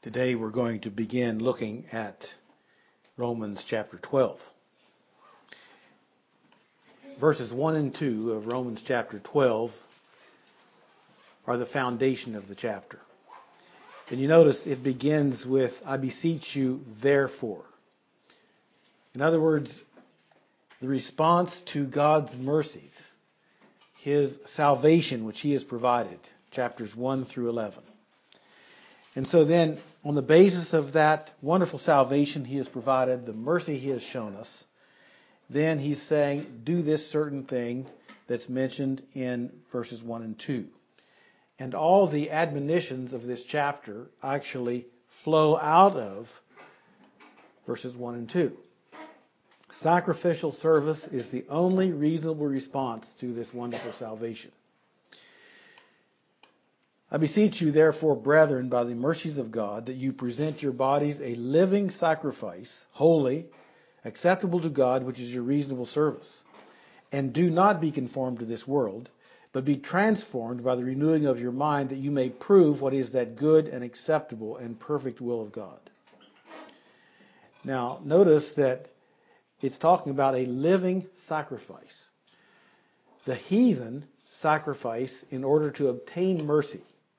Today we're going to begin looking at Romans chapter 12. Verses 1 and 2 of Romans chapter 12 are the foundation of the chapter. And you notice it begins with, I beseech you, therefore. In other words, the response to God's mercies, His salvation which He has provided, chapters 1 through 11. And so then, on the basis of that wonderful salvation He has provided, the mercy He has shown us, then He's saying, do this certain thing that's mentioned in verses 1 and 2. And all the admonitions of this chapter actually flow out of verses 1 and 2. Sacrificial service is the only reasonable response to this wonderful salvation. I beseech you, therefore, brethren, by the mercies of God, that you present your bodies a living sacrifice, holy, acceptable to God, which is your reasonable service. And do not be conformed to this world, but be transformed by the renewing of your mind, that you may prove what is that good and acceptable and perfect will of God. Now, notice that it's talking about a living sacrifice. The heathen sacrifice in order to obtain mercy.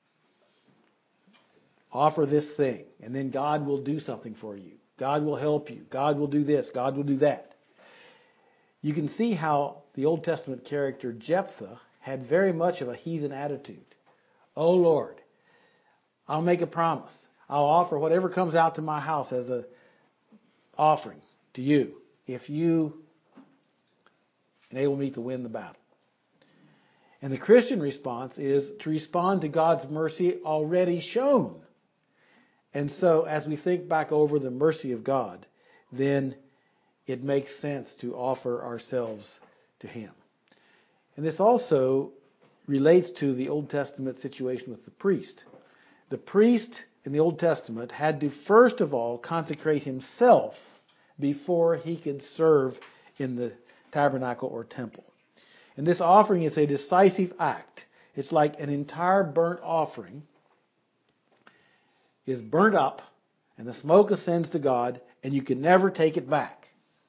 Offer this thing, and then God will do something for you. God will help you. God will do this. God will do that. You can see how the Old Testament character Jephthah had very much of a heathen attitude. Oh Lord, I'll make a promise. I'll offer whatever comes out to my house as an offering to you if you enable me to win the battle. And the Christian response is to respond to God's mercy already shown. And so as we think back over the mercy of God, then it makes sense to offer ourselves to Him. And this also relates to the Old Testament situation with the priest. The priest in the Old Testament had to first of all consecrate himself before he could serve in the tabernacle or temple. And this offering is a decisive act. It's like an entire burnt offering is burnt up, and the smoke ascends to God, and you can never take it back.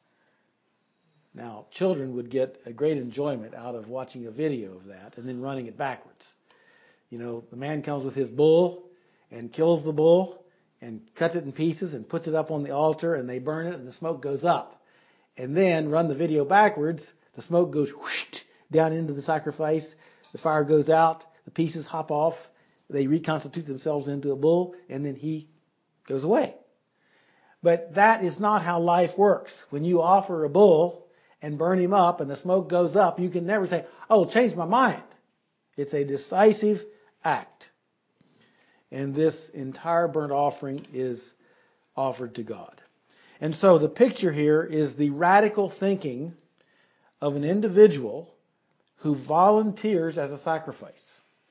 Now, children would get a great enjoyment out of watching a video of that and then running it backwards. You know, the man comes with his bull and kills the bull and cuts it in pieces and puts it up on the altar, and they burn it, and the smoke goes up. And then run the video backwards, the smoke goes whoosh down into the sacrifice, the fire goes out, the pieces hop off, they reconstitute themselves into a bull, and then he goes away. But that is not how life works. When you offer a bull and burn him up and the smoke goes up, you can never say, oh, change my mind. It's a decisive act. And this entire burnt offering is offered to God. And so the picture here is the radical thinking of an individual who volunteers as a sacrifice.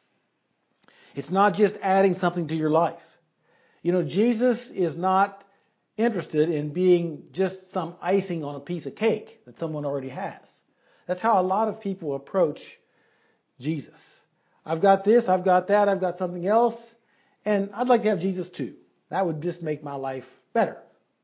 It's not just adding something to your life. You know, Jesus is not interested in being just some icing on a piece of cake that someone already has. That's how a lot of people approach Jesus. I've got this, I've got that, I've got something else, and I'd like to have Jesus too. That would just make my life better.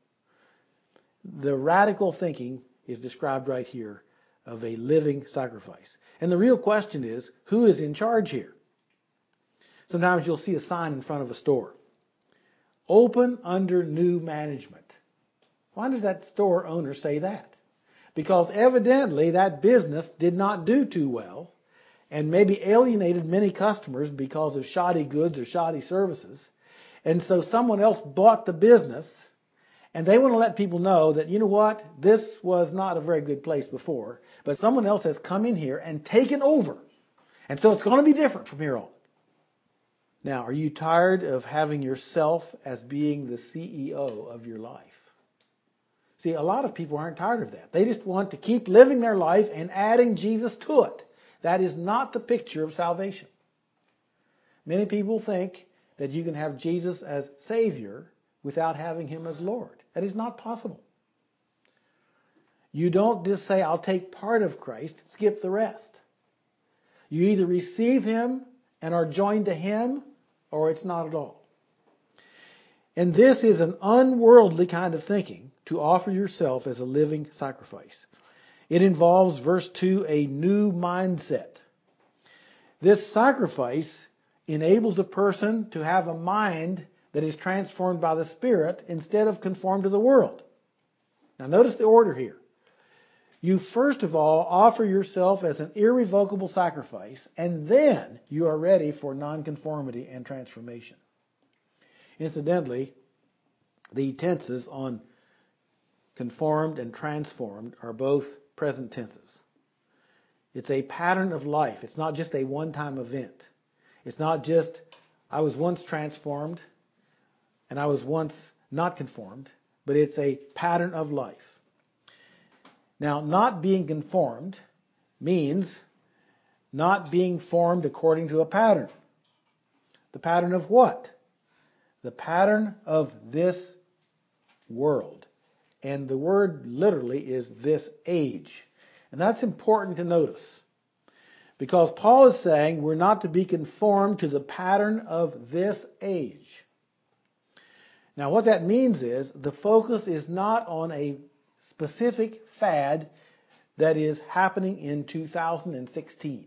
The radical thinking is described right here of a living sacrifice. And the real question is, who is in charge here? Sometimes you'll see a sign in front of a store. Open under new management. Why does that store owner say that? Because evidently that business did not do too well and maybe alienated many customers because of shoddy goods or shoddy services. And so someone else bought the business, and they want to let people know that, you know what, this was not a very good place before, but someone else has come in here and taken over. And so it's going to be different from here on. Now, are you tired of having yourself as being the CEO of your life? See, a lot of people aren't tired of that. They just want to keep living their life and adding Jesus to it. That is not the picture of salvation. Many people think that you can have Jesus as Savior without having Him as Lord. That is not possible. You don't just say, I'll take part of Christ, skip the rest. You either receive Him and are joined to Him, or it's not at all. And this is an unworldly kind of thinking, to offer yourself as a living sacrifice. It involves, verse 2, a new mindset. This sacrifice enables a person to have a mind that is transformed by the Spirit instead of conformed to the world. Now notice the order here. You first of all offer yourself as an irrevocable sacrifice, and then you are ready for nonconformity and transformation. Incidentally, the tenses on conformed and transformed are both present tenses. It's a pattern of life. It's not just a one-time event. It's not just, I was once transformed and I was once not conformed, but it's a pattern of life. Now, not being conformed means not being formed according to a pattern. The pattern of what? The pattern of this world. And the word literally is this age. And that's important to notice, because Paul is saying we're not to be conformed to the pattern of this age. Now what that means is the focus is not on a specific fad that is happening in 2016.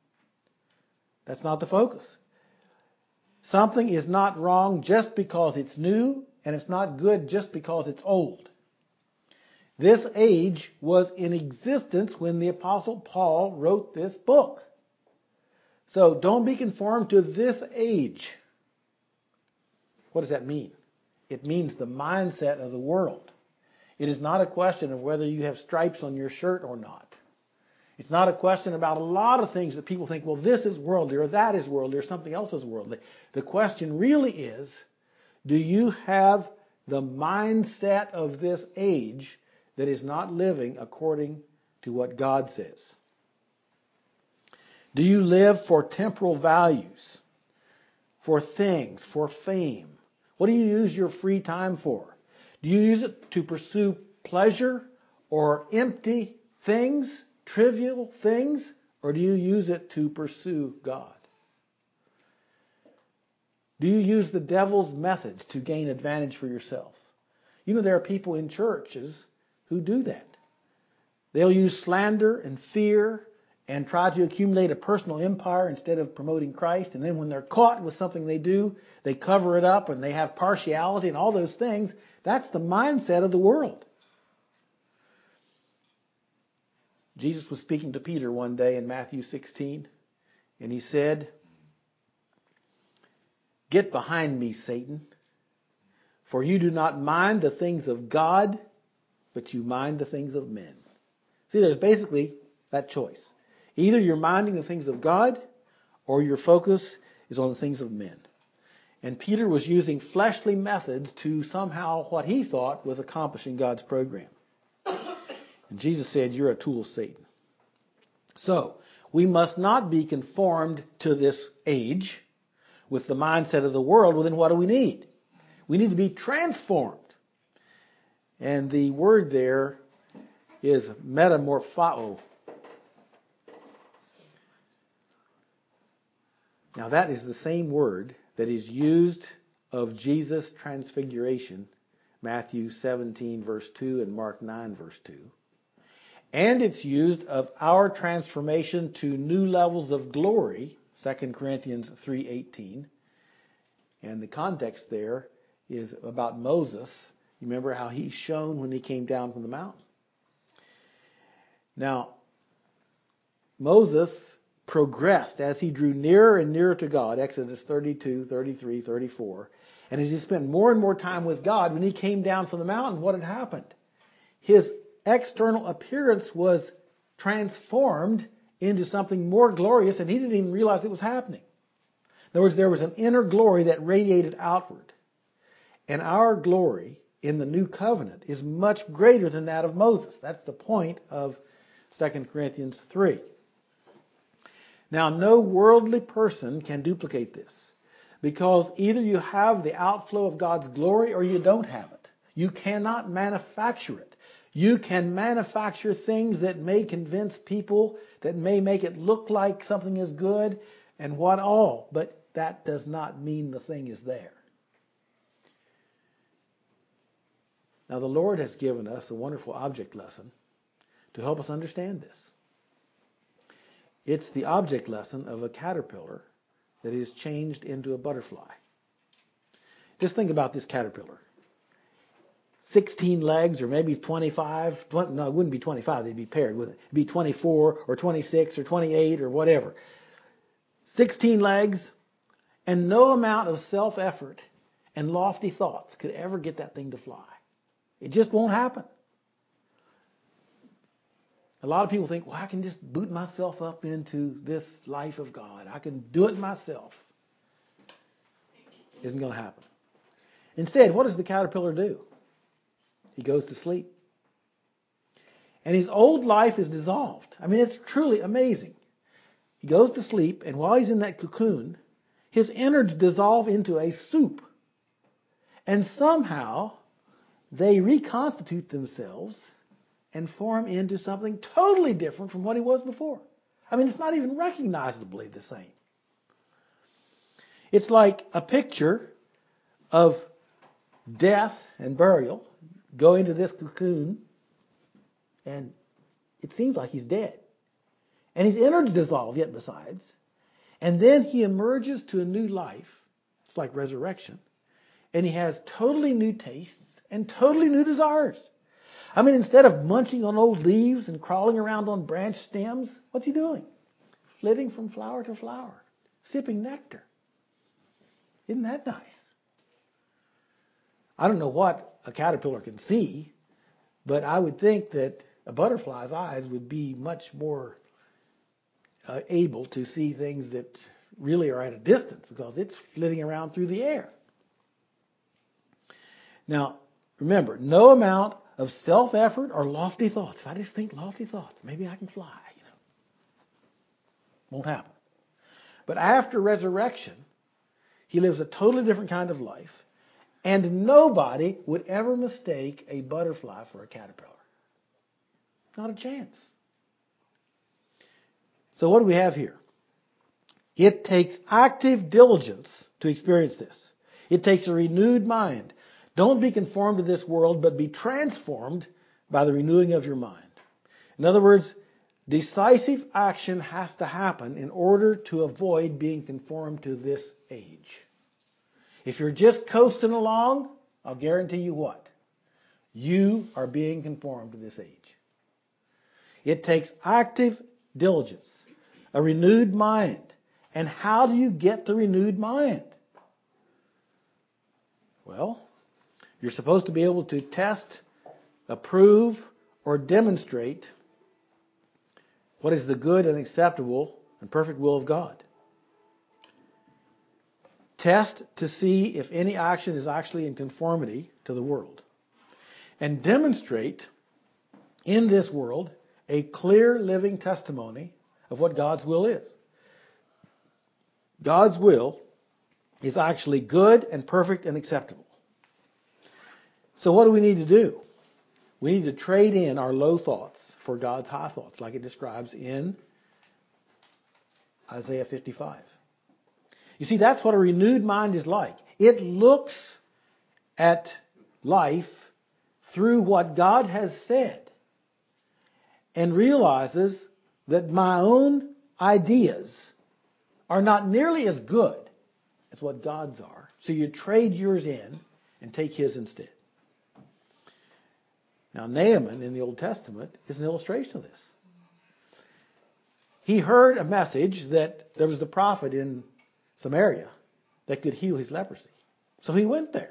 That's not the focus. Something is not wrong just because it's new, and it's not good just because it's old. This age was in existence when the Apostle Paul wrote this book. So don't be conformed to this age. What does that mean? It means the mindset of the world. It is not a question of whether you have stripes on your shirt or not. It's not a question about a lot of things that people think, well, this is worldly or that is worldly or something else is worldly. The question really is, do you have the mindset of this age that is not living according to what God says? Do you live for temporal values, for things, for fame? What do you use your free time for? Do you use it to pursue pleasure or empty things, trivial things, or do you use it to pursue God? Do you use the devil's methods to gain advantage for yourself? You know, there are people in churches who do that. They'll use slander and fear and try to accumulate a personal empire instead of promoting Christ. And then when they're caught with something they do, they cover it up and they have partiality and all those things. That's the mindset of the world. Jesus was speaking to Peter one day in Matthew 16, and he said, "Get behind me, Satan, for you do not mind the things of God, but you mind the things of men." See, there's basically that choice. Either you're minding the things of God, or your focus is on the things of men. And Peter was using fleshly methods to somehow what he thought was accomplishing God's program. And Jesus said, "You're a tool of Satan." So, we must not be conformed to this age with the mindset of the world. Well, then what do we need? We need to be transformed. And the word there is metamorphao. Now that is the same word that is used of Jesus' transfiguration, Matthew 17 verse 2 and Mark 9 verse 2. And it's used of our transformation to new levels of glory, 2 Corinthians 3:18. And the context there is about Moses. You remember how he shone when he came down from the mountain. Now, Moses progressed as he drew nearer and nearer to God, Exodus 32, 33, 34. And as he spent more and more time with God, when he came down from the mountain, what had happened? His external appearance was transformed into something more glorious, and he didn't even realize it was happening. In other words, there was an inner glory that radiated outward. And our glory in the new covenant is much greater than that of Moses. That's the point of 2 Corinthians 3. Now, no worldly person can duplicate this, because either you have the outflow of God's glory or you don't have it. You cannot manufacture it. You can manufacture things that may convince people, that may make it look like something is good and what all, but that does not mean the thing is there. Now the Lord has given us a wonderful object lesson to help us understand this. It's the object lesson of a caterpillar that is changed into a butterfly. Just think about this caterpillar. 16 legs, or maybe 25. No, it wouldn't be 25. They'd be paired with it. It'd be 24 or 26 or 28 or whatever. 16 legs, and no amount of self-effort and lofty thoughts could ever get that thing to fly. It just won't happen. A lot of people think, well, I can just boot myself up into this life of God. I can do it myself. Isn't going to happen. Instead, what does the caterpillar do? He goes to sleep. And his old life is dissolved. I mean, it's truly amazing. He goes to sleep, and while he's in that cocoon, his innards dissolve into a soup. And somehow, they reconstitute themselves and form into something totally different from what he was before. I mean, it's not even recognizably the same. It's like a picture of death and burial. Go into this cocoon, and it seems like he's dead. And his innards dissolve yet besides. And then he emerges to a new life. It's like resurrection. And he has totally new tastes and totally new desires. I mean, instead of munching on old leaves and crawling around on branch stems, what's he doing? Flitting from flower to flower, sipping nectar. Isn't that nice? I don't know what a caterpillar can see, but I would think that a butterfly's eyes would be much more able to see things that really are at a distance because it's flitting around through the air. Now, remember, no amount of self-effort or lofty thoughts. If I just think lofty thoughts, maybe I can fly, Won't happen. But after resurrection, he lives a totally different kind of life, and nobody would ever mistake a butterfly for a caterpillar. Not a chance. So what do we have here? It takes active diligence to experience this. It takes a renewed mind. Don't be conformed to this world, but be transformed by the renewing of your mind. In other words, decisive action has to happen in order to avoid being conformed to this age. If you're just coasting along, I'll guarantee you what? You are being conformed to this age. It takes active diligence, a renewed mind. And how do you get the renewed mind? Well, you're supposed to be able to test, approve, or demonstrate what is the good and acceptable and perfect will of God. Test to see if any action is actually in conformity to the world. And demonstrate in this world a clear living testimony of what God's will is. God's will is actually good and perfect and acceptable. So what do we need to do? We need to trade in our low thoughts for God's high thoughts, like it describes in Isaiah 55. You see, that's what a renewed mind is like. It looks at life through what God has said and realizes that my own ideas are not nearly as good as what God's are. So you trade yours in and take his instead. Now, Naaman in the Old Testament is an illustration of this. He heard a message that there was the prophet in Samaria that could heal his leprosy. So he went there.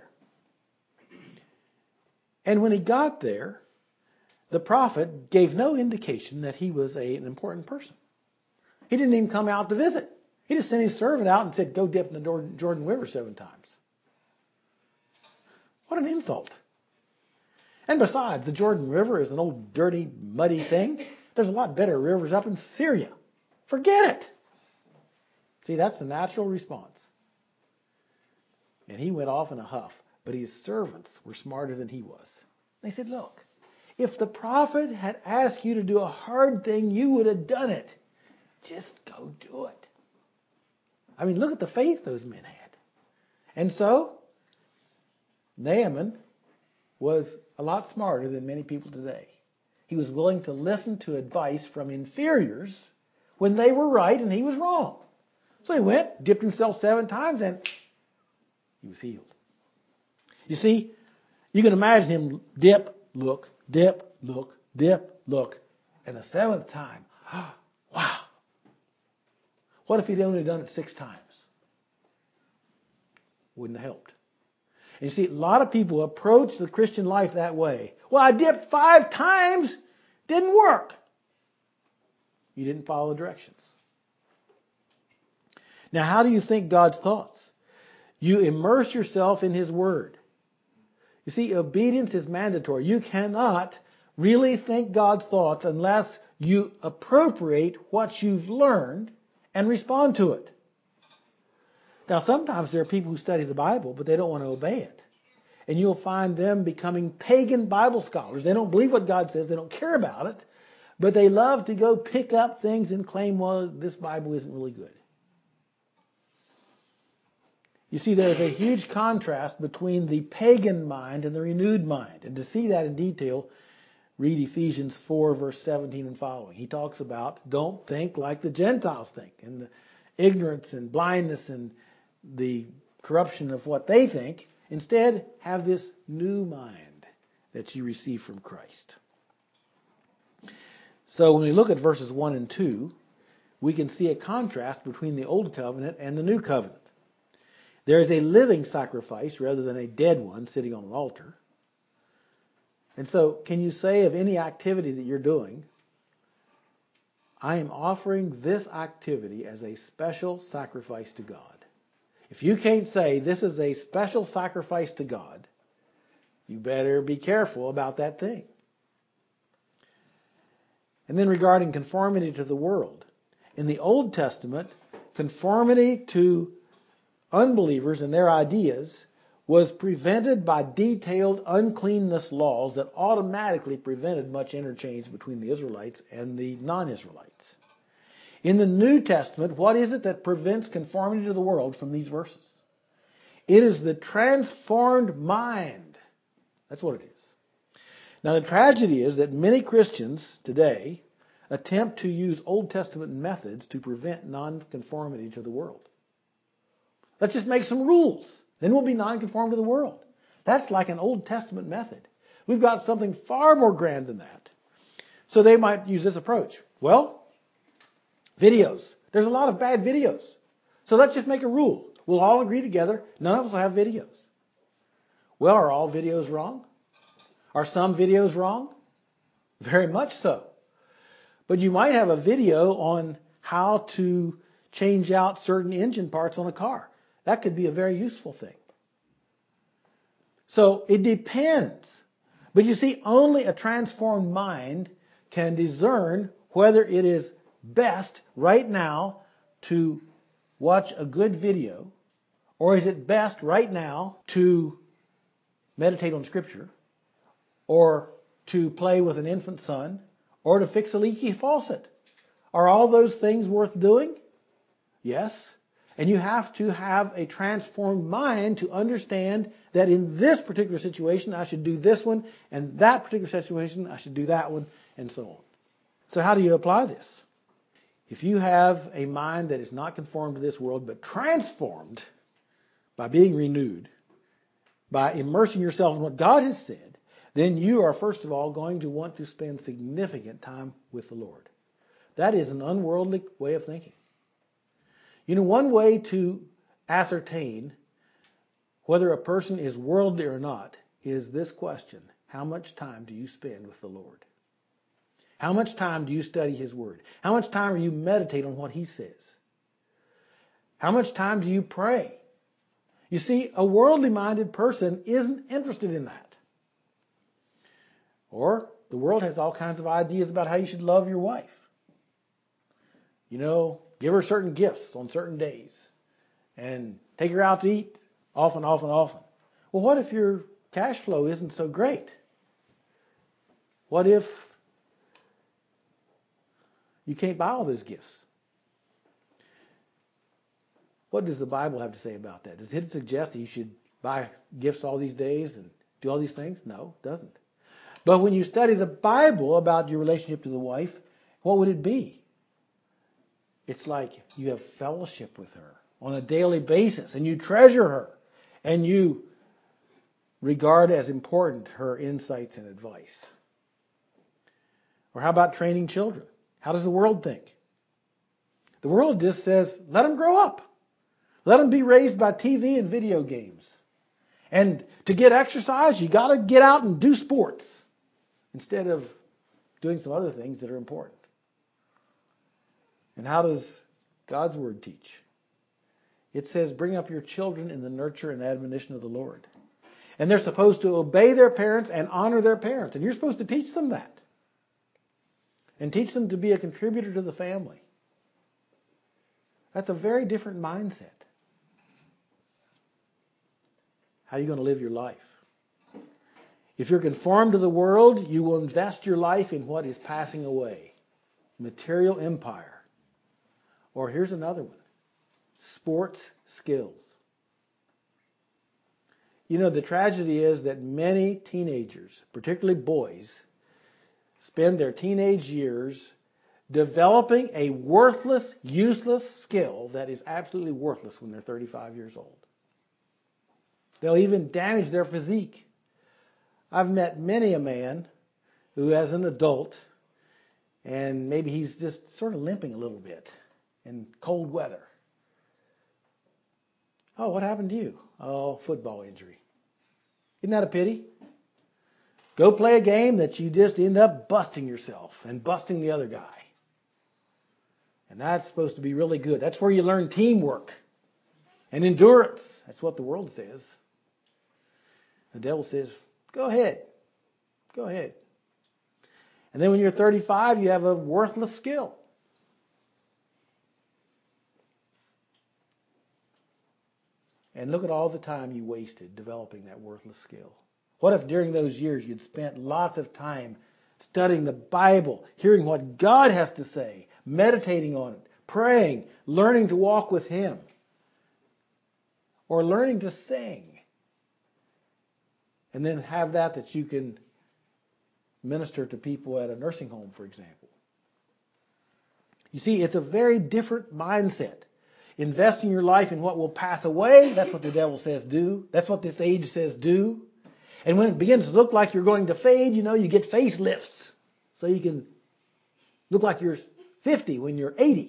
And when he got there, the prophet gave no indication that he was an important person. He didn't even come out to visit. He just sent his servant out and said, go dip in the Jordan River 7 times. What an insult. And besides, the Jordan River is an old, dirty, muddy thing. There's a lot better rivers up in Syria. Forget it. See, that's the natural response. And he went off in a huff. But his servants were smarter than he was. They said, look, if the prophet had asked you to do a hard thing, you would have done it. Just go do it. I mean, look at the faith those men had. And so, Naaman was a lot smarter than many people today. He was willing to listen to advice from inferiors when they were right and he was wrong. So he went, dipped himself 7 times, and he was healed. You see, you can imagine him dip, look, dip, look, dip, look, and the 7th time, wow. What if he'd only done it 6 times? Wouldn't have helped. And you see, a lot of people approach the Christian life that way. Well, I dipped 5 times, didn't work. You didn't follow the directions. Now, how do you think God's thoughts? You immerse yourself in His Word. You see, obedience is mandatory. You cannot really think God's thoughts unless you appropriate what you've learned and respond to it. Now, sometimes there are people who study the Bible, but they don't want to obey it. And you'll find them becoming pagan Bible scholars. They don't believe what God says. They don't care about it. But they love to go pick up things and claim, well, this Bible isn't really good. You see, there's a huge contrast between the pagan mind and the renewed mind. And to see that in detail, read Ephesians 4, verse 17 and following. He talks about don't think like the Gentiles think, and the ignorance and blindness and the corruption of what they think. Instead, have this new mind that you receive from Christ. So when we look at verses 1 and 2, we can see a contrast between the Old Covenant and the New Covenant. There is a living sacrifice rather than a dead one sitting on an altar. And so, can you say of any activity that you're doing, I am offering this activity as a special sacrifice to God? If you can't say this is a special sacrifice to God, you better be careful about that thing. And then regarding conformity to the world, in the Old Testament, conformity to unbelievers and their ideas was prevented by detailed uncleanness laws that automatically prevented much interchange between the Israelites and the non-Israelites. In the New Testament, what is it that prevents conformity to the world from these verses? It is the transformed mind. That's what it is. Now, the tragedy is that many Christians today attempt to use Old Testament methods to prevent nonconformity to the world. Let's just make some rules. Then we'll be nonconform to the world. That's like an Old Testament method. We've got something far more grand than that. So they might use this approach. Well, videos. There's a lot of bad videos. So let's just make a rule. We'll all agree together. None of us will have videos. Well, are all videos wrong? Are some videos wrong? Very much so. But you might have a video on how to change out certain engine parts on a car. That could be a very useful thing. So it depends. But you see, only a transformed mind can discern whether it is best right now to watch a good video, or is it best right now to meditate on Scripture, or to play with an infant son, or to fix a leaky faucet. Are all those things worth doing? Yes. And you have to have a transformed mind to understand that in this particular situation I should do this one, and that particular situation I should do that one, and so on. So how do you apply this? If you have a mind that is not conformed to this world, but transformed by being renewed, by immersing yourself in what God has said, then you are first of all going to want to spend significant time with the Lord. That is an unworldly way of thinking. You know, one way to ascertain whether a person is worldly or not is this question: how much time do you spend with the Lord? How much time do you study His Word? How much time do you meditate on what He says? How much time do you pray? You see, a worldly-minded person isn't interested in that. Or the world has all kinds of ideas about how you should love your wife. You know, give her certain gifts on certain days. And take her out to eat often. Well, what if your cash flow isn't so great? What if you can't buy all those gifts? What does the Bible have to say about that? Does it suggest that you should buy gifts all these days and do all these things? No, it doesn't. But when you study the Bible about your relationship to the wife, what would it be? It's like you have fellowship with her on a daily basis, and you treasure her, and you regard as important her insights and advice. Or how about training children? How does the world think? The world just says, let them grow up. Let them be raised by TV and video games. And to get exercise, you got to get out and do sports instead of doing some other things that are important. And how does God's Word teach? It says, bring up your children in the nurture and admonition of the Lord. And they're supposed to obey their parents and honor their parents. And you're supposed to teach them that. And teach them to be a contributor to the family. That's a very different mindset. How are you going to live your life? If you're conformed to the world, you will invest your life in what is passing away. Material empire. Or here's another one. Sports skills. You know, the tragedy is that many teenagers, particularly boys, spend their teenage years developing a worthless, useless skill that is absolutely worthless when they're 35 years old. They'll even damage their physique. I've met many a man who, as an adult, and maybe he's just sort of limping a little bit in cold weather. Oh, what happened to you? Oh, football injury. Isn't that a pity? Go play a game that you just end up busting yourself and busting the other guy. And that's supposed to be really good. That's where you learn teamwork and endurance. That's what the world says. The devil says, go ahead. Go ahead. And then when you're 35, you have a worthless skill. And look at all the time you wasted developing that worthless skill. What if during those years you'd spent lots of time studying the Bible, hearing what God has to say, meditating on it, praying, learning to walk with Him, or learning to sing, and then have that you can minister to people at a nursing home, for example. You see, it's a very different mindset. Investing your life in what will pass away, that's what the devil says do. That's what this age says do. And when it begins to look like you're going to fade, you get facelifts. So you can look like you're 50 when you're 80.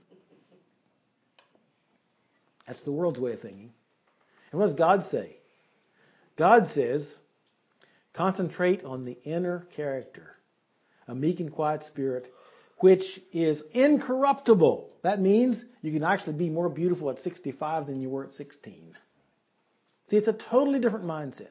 That's the world's way of thinking. And what does God say? God says, concentrate on the inner character, a meek and quiet spirit, which is incorruptible. That means you can actually be more beautiful at 65 than you were at 16. See, it's a totally different mindset.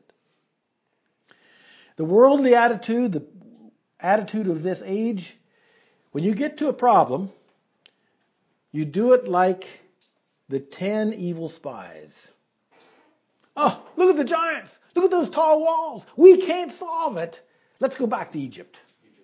The worldly attitude, the attitude of this age, when you get to a problem, you do it like the 10 evil spies. Oh, look at the giants. Look at those tall walls. We can't solve it. Let's go back to Egypt.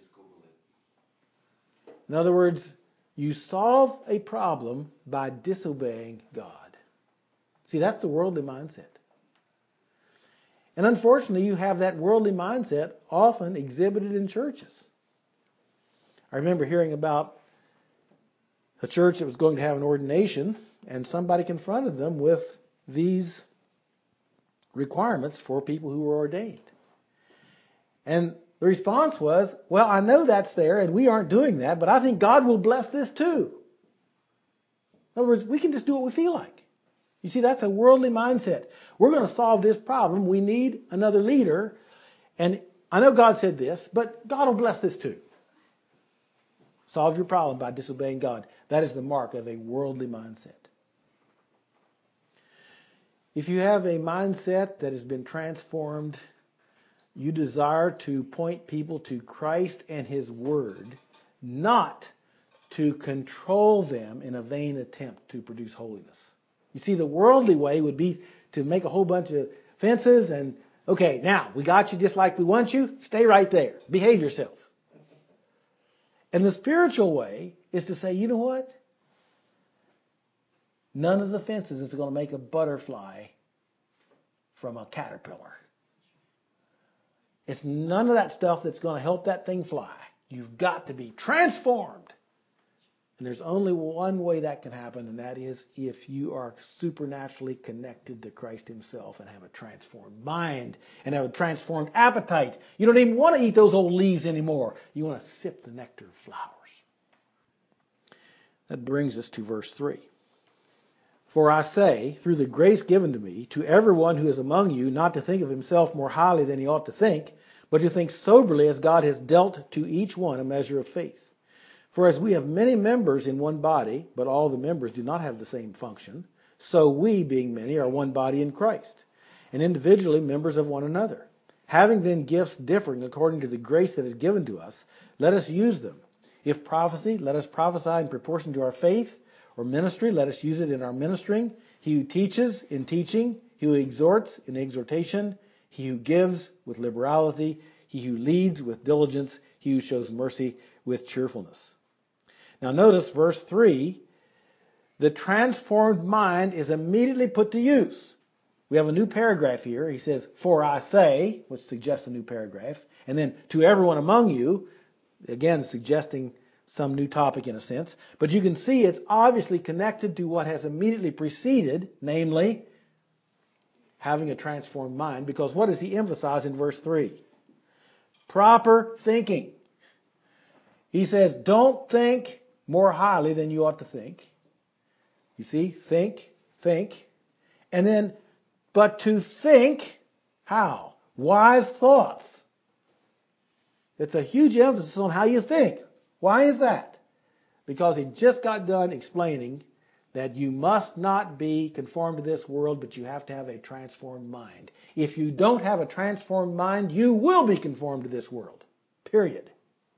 In other words, you solve a problem by disobeying God. See, that's the worldly mindset. And unfortunately, you have that worldly mindset often exhibited in churches. I remember hearing about a church that was going to have an ordination, and somebody confronted them with these requirements for people who were ordained. And the response was, well, I know that's there, and we aren't doing that, but I think God will bless this too. In other words, we can just do what we feel like. You see, that's a worldly mindset. We're going to solve this problem. We need another leader. And I know God said this, but God will bless this too. Solve your problem by disobeying God. That is the mark of a worldly mindset. If you have a mindset that has been transformed, you desire to point people to Christ and His Word, not to control them in a vain attempt to produce holiness. You see, the worldly way would be to make a whole bunch of fences and, okay, now we got you just like we want you. Stay right there. Behave yourself. And the spiritual way is to say, you know what? None of the fences is going to make a butterfly from a caterpillar. It's none of that stuff that's going to help that thing fly. You've got to be transformed. And there's only one way that can happen, and that is if you are supernaturally connected to Christ himself and have a transformed mind and have a transformed appetite. You don't even want to eat those old leaves anymore. You want to sip the nectar of flowers. That brings us to verse 3. For I say, through the grace given to me, to everyone who is among you, not to think of himself more highly than he ought to think, but to think soberly as God has dealt to each one a measure of faith. For as we have many members in one body, but all the members do not have the same function, so we, being many, are one body in Christ, and individually members of one another. Having then gifts differing according to the grace that is given to us, let us use them. If prophecy, let us prophesy in proportion to our faith, or ministry, let us use it in our ministering. He who teaches, in teaching. He who exhorts, in exhortation. He who gives, with liberality. He who leads, with diligence. He who shows mercy, with cheerfulness. Now notice verse 3, the transformed mind is immediately put to use. We have a new paragraph here. He says, for I say, which suggests a new paragraph. And then, to everyone among you, again suggesting some new topic in a sense. But you can see it's obviously connected to what has immediately preceded, namely, having a transformed mind. Because what does he emphasize in verse 3? Proper thinking. He says, don't think more highly than you ought to think. You see, think. And then, but to think, how? Wise thoughts. It's a huge emphasis on how you think. Why is that? Because he just got done explaining that you must not be conformed to this world, but you have to have a transformed mind. If you don't have a transformed mind, you will be conformed to this world. Period.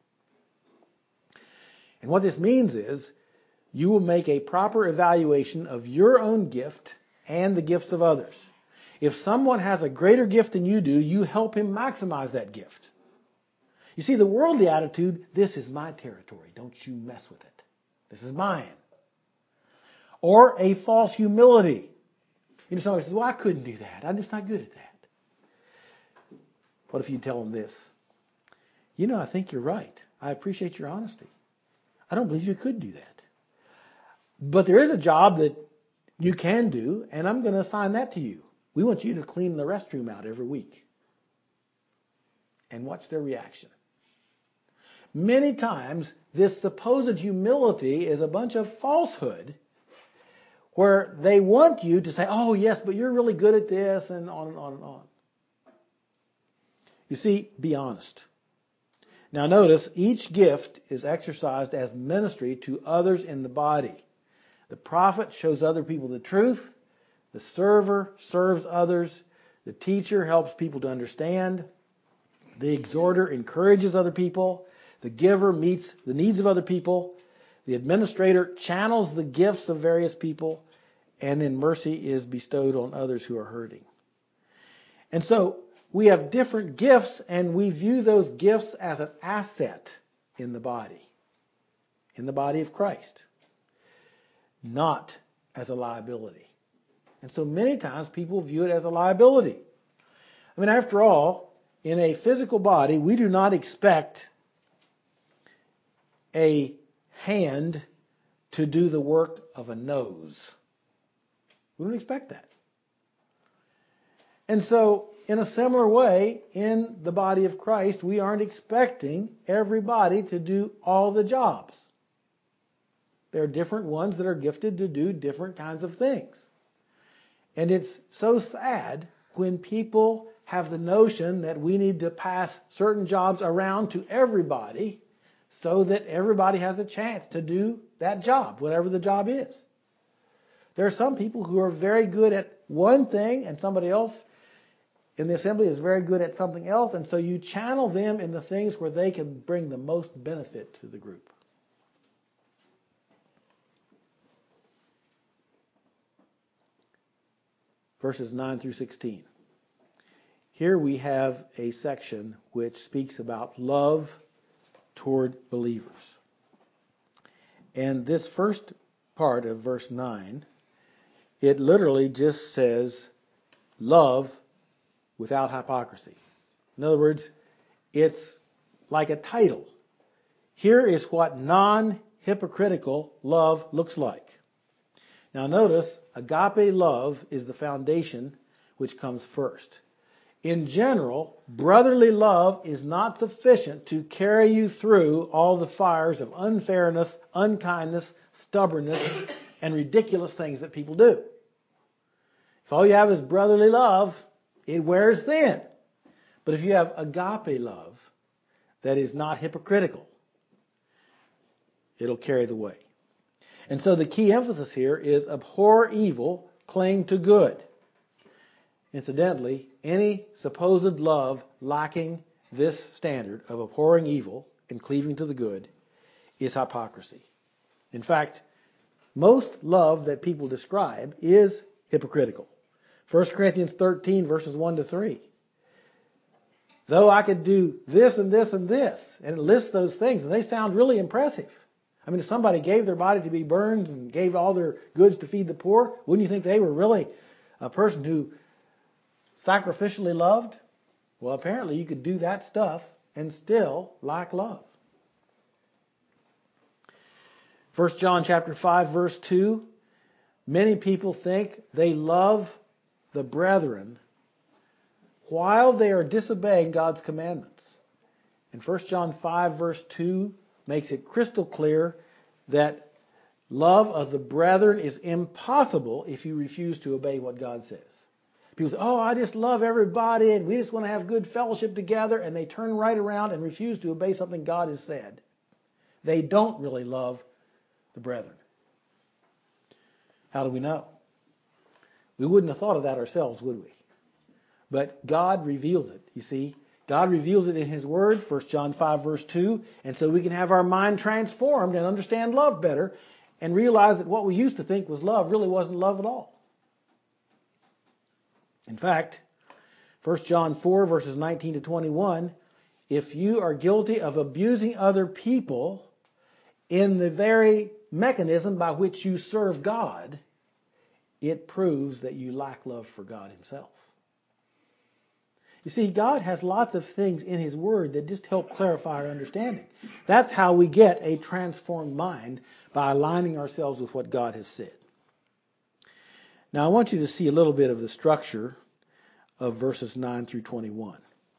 And what this means is you will make a proper evaluation of your own gift and the gifts of others. If someone has a greater gift than you do, you help him maximize that gift. You see, the worldly attitude, this is my territory. Don't you mess with it. This is mine. Or a false humility. You know, somebody says, well, I couldn't do that. I'm just not good at that. What if you tell them this? You know, I think you're right. I appreciate your honesty. I don't believe you could do that. But there is a job that you can do, and I'm going to assign that to you. We want you to clean the restroom out every week. And watch their reaction. Many times, this supposed humility is a bunch of falsehood where they want you to say, oh, yes, but you're really good at this, and on and on and on. You see, be honest. Now notice, each gift is exercised as ministry to others in the body. The prophet shows other people the truth. The server serves others. The teacher helps people to understand. The exhorter encourages other people. The giver meets the needs of other people. The administrator channels the gifts of various people. And then mercy is bestowed on others who are hurting. And so, we have different gifts, and we view those gifts as an asset in the body of Christ, not as a liability. And so many times people view it as a liability. I mean, after all, in a physical body, we do not expect a hand to do the work of a nose. We don't expect that. And so, in a similar way, in the body of Christ, we aren't expecting everybody to do all the jobs. There are different ones that are gifted to do different kinds of things. And it's so sad when people have the notion that we need to pass certain jobs around to everybody so that everybody has a chance to do that job, whatever the job is. There are some people who are very good at one thing and somebody else in the assembly is very good at something else, and so you channel them in the things where they can bring the most benefit to the group. Verses 9 through 16. Here we have a section which speaks about love toward believers. And this first part of verse 9, it literally just says love without hypocrisy. In other words, It's like a title. Here is what non-hypocritical love looks like. Now notice, agape love is the foundation which comes first. In general, brotherly love is not sufficient to carry you through all the fires of unfairness, unkindness, stubbornness, and ridiculous things that people do. If all you have is brotherly love, it wears thin. But if you have agape love that is not hypocritical, it'll carry the way. And so the key emphasis here is abhor evil, cling to good. Incidentally, any supposed love lacking this standard of abhorring evil and cleaving to the good is hypocrisy. In fact, most love that people describe is hypocritical. 1 Corinthians 13, verses 1 to 3. Though I could do this and this and this, and it lists those things, and they sound really impressive. I mean, if somebody gave their body to be burned and gave all their goods to feed the poor, wouldn't you think they were really a person who sacrificially loved? Well, apparently you could do that stuff and still lack love. 1 John chapter 5, verse 2, many people think they love the brethren while they are disobeying God's commandments. And 1 John 5, verse 2 makes it crystal clear that love of the brethren is impossible if you refuse to obey what God says. People say, oh, I just love everybody and we just want to have good fellowship together, and they turn right around and refuse to obey something God has said. They don't really love the brethren. How do we know? We wouldn't have thought of that ourselves, would we? But God reveals it, you see. God reveals it in His Word, 1 John 5, verse 2, and so we can have our mind transformed and understand love better and realize that what we used to think was love really wasn't love at all. In fact, 1 John 4, verses 19 to 21, if you are guilty of abusing other people in the very mechanism by which you serve God, it proves that you lack love for God Himself. You see, God has lots of things in His Word that just help clarify our understanding. That's how we get a transformed mind, by aligning ourselves with what God has said. Now, I want you to see a little bit of the structure of verses 9 through 21.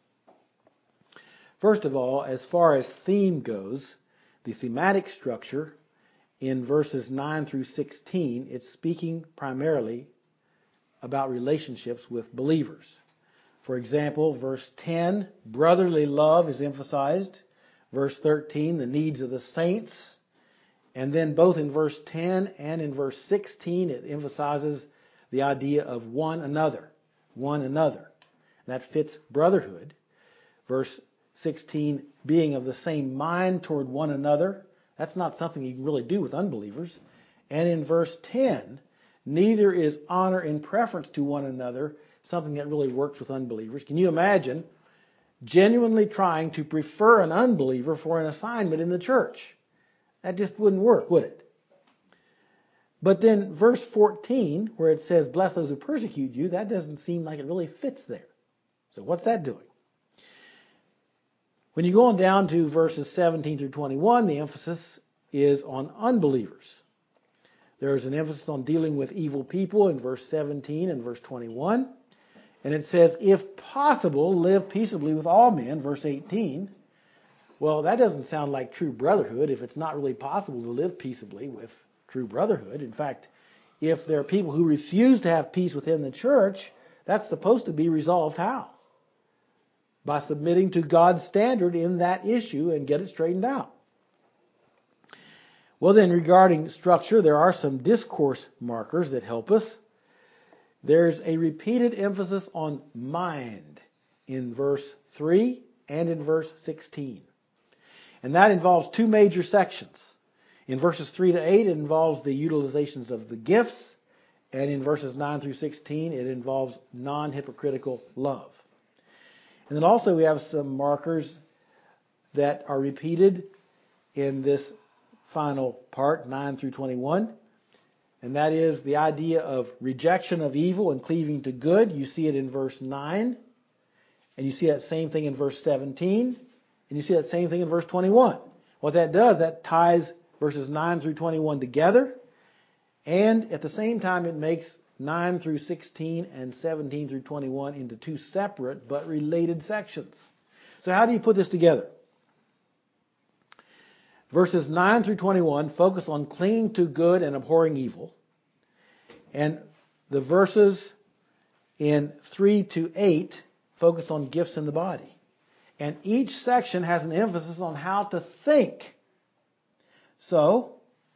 First of all, as far as theme goes, the thematic structure in verses 9 through 16, it's speaking primarily about relationships with believers. For example, verse 10, brotherly love is emphasized. Verse 13, the needs of the saints. And then both in verse 10 and in verse 16, it emphasizes the idea of one another. One another. That fits brotherhood. Verse 16, being of the same mind toward one another. That's not something you can really do with unbelievers. And in verse 10, neither is honor in preference to one another something that really works with unbelievers. Can you imagine genuinely trying to prefer an unbeliever for an assignment in the church? That just wouldn't work, would it? But then verse 14, where it says, bless those who persecute you, that doesn't seem like it really fits there. So what's that doing? When you go on down to verses 17 through 21, the emphasis is on unbelievers. There is an emphasis on dealing with evil people in verse 17 and verse 21. And it says, if possible, live peaceably with all men, verse 18. Well, that doesn't sound like true brotherhood if it's not really possible to live peaceably with true brotherhood. In fact, if there are people who refuse to have peace within the church, that's supposed to be resolved how? By submitting to God's standard in that issue and get it straightened out. Well then, regarding structure, there are some discourse markers that help us. There's a repeated emphasis on mind in verse 3 and in verse 16. And that involves two major sections. In verses 3 to 8, it involves the utilizations of the gifts. And in verses 9 through 16, it involves non-hypocritical love. And then also we have some markers that are repeated in this final part, 9 through 21. And that is the idea of rejection of evil and cleaving to good. You see it in verse 9. And you see that same thing in verse 17, and you see that same thing in verse 21. What that does, that ties verses 9 through 21 together, and at the same time it makes 9 through 16 and 17 through 21 into two separate but related sections. So how do you put this together? Verses 9 through 21 focus on clinging to good and abhorring evil. And the verses in 3 to 8 focus on gifts in the body. And each section has an emphasis on how to think. So,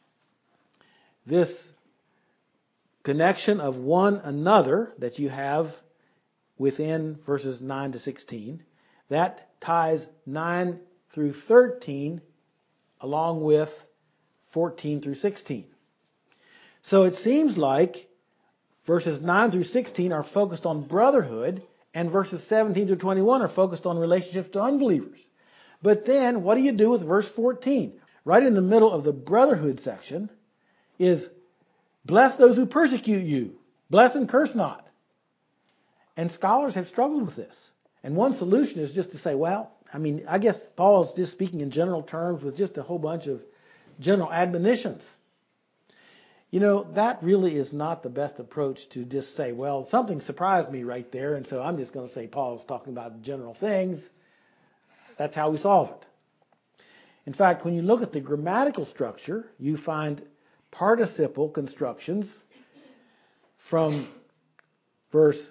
this connection of one another that you have within verses 9 to 16, that ties 9 through 13 along with 14 through 16. So it seems like verses 9 through 16 are focused on brotherhood, and verses 17 through 21 are focused on relationships to unbelievers. But then, what do you do with verse 14? Right in the middle of the brotherhood section is, bless those who persecute you. Bless and curse not. And scholars have struggled with this. And one solution is just to say, well, I guess Paul is just speaking in general terms with just a whole bunch of general admonitions. That really is not the best approach, to just say, well, something surprised me right there, and so I'm just going to say Paul's talking about general things. That's how we solve it. In fact, when you look at the grammatical structure, you find participle constructions from verse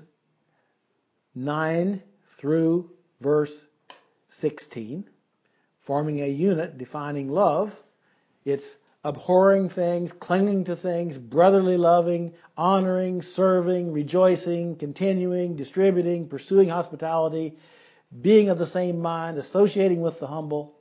9 through verse 16, forming a unit defining love. It's abhorring things, clinging to things, brotherly loving, honoring, serving, rejoicing, continuing, distributing, pursuing hospitality, being of the same mind, associating with the humble.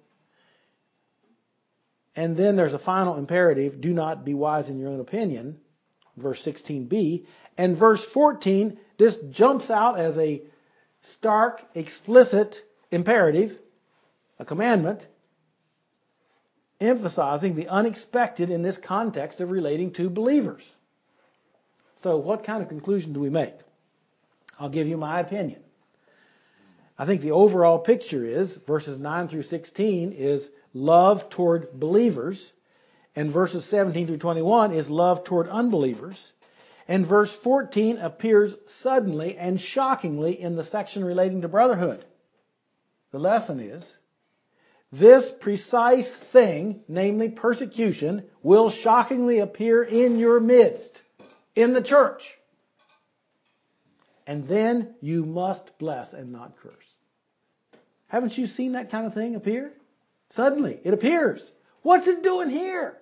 And then there's a final imperative, do not be wise in your own opinion, verse 16b. And verse 14 just jumps out as a stark, explicit imperative, a commandment, emphasizing the unexpected in this context of relating to believers. So what kind of conclusion do we make? I'll give you my opinion. I think the overall picture is verses 9 through 16 is love toward believers, and verses 17 through 21 is love toward unbelievers, and verse 14 appears suddenly and shockingly in the section relating to brotherhood. The lesson is, this precise thing, namely persecution, will shockingly appear in your midst, in the church. And then you must bless and not curse. Haven't you seen that kind of thing appear? Suddenly, it appears. What's it doing here?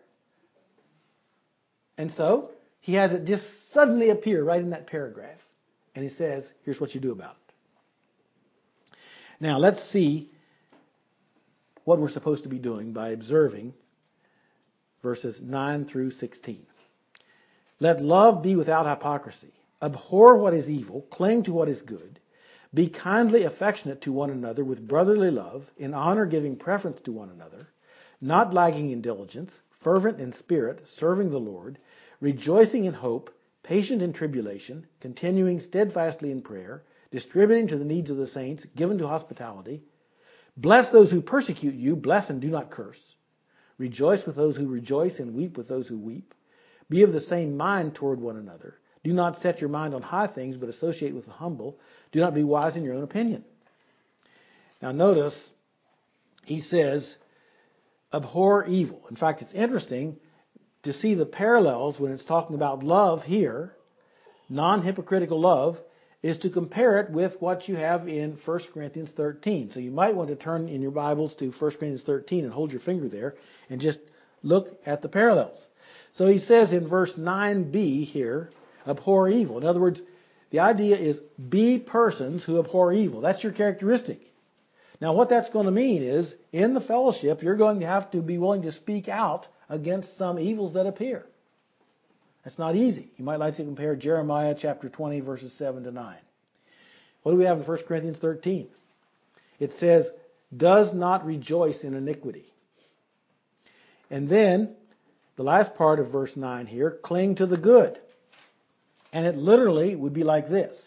And so, he has it just suddenly appear right in that paragraph. And he says, here's what you do about it. Now, let's see what we're supposed to be doing by observing verses 9 through 16. Let love be without hypocrisy. Abhor what is evil, cling to what is good. Be kindly affectionate to one another with brotherly love, in honor giving preference to one another, not lagging in diligence, fervent in spirit, serving the Lord, rejoicing in hope, patient in tribulation, continuing steadfastly in prayer, distributing to the needs of the saints, given to hospitality. Bless those who persecute you, bless and do not curse. Rejoice with those who rejoice and weep with those who weep. Be of the same mind toward one another. Do not set your mind on high things, but associate with the humble. Do not be wise in your own opinion. Now notice, he says, abhor evil. In fact, it's interesting to see the parallels when it's talking about love here, non-hypocritical love, is to compare it with what you have in 1 Corinthians 13. So you might want to turn in your Bibles to 1 Corinthians 13 and hold your finger there and just look at the parallels. So he says in verse 9b here, abhor evil. In other words, the idea is be persons who abhor evil. That's your characteristic. Now what that's going to mean is, in the fellowship, you're going to have to be willing to speak out against some evils that appear. That's not easy. You might like to compare Jeremiah chapter 20, verses 7 to 9. What do we have in 1 Corinthians 13? It says, does not rejoice in iniquity. And then, the last part of verse 9 here, cling to the good. And it literally would be like this.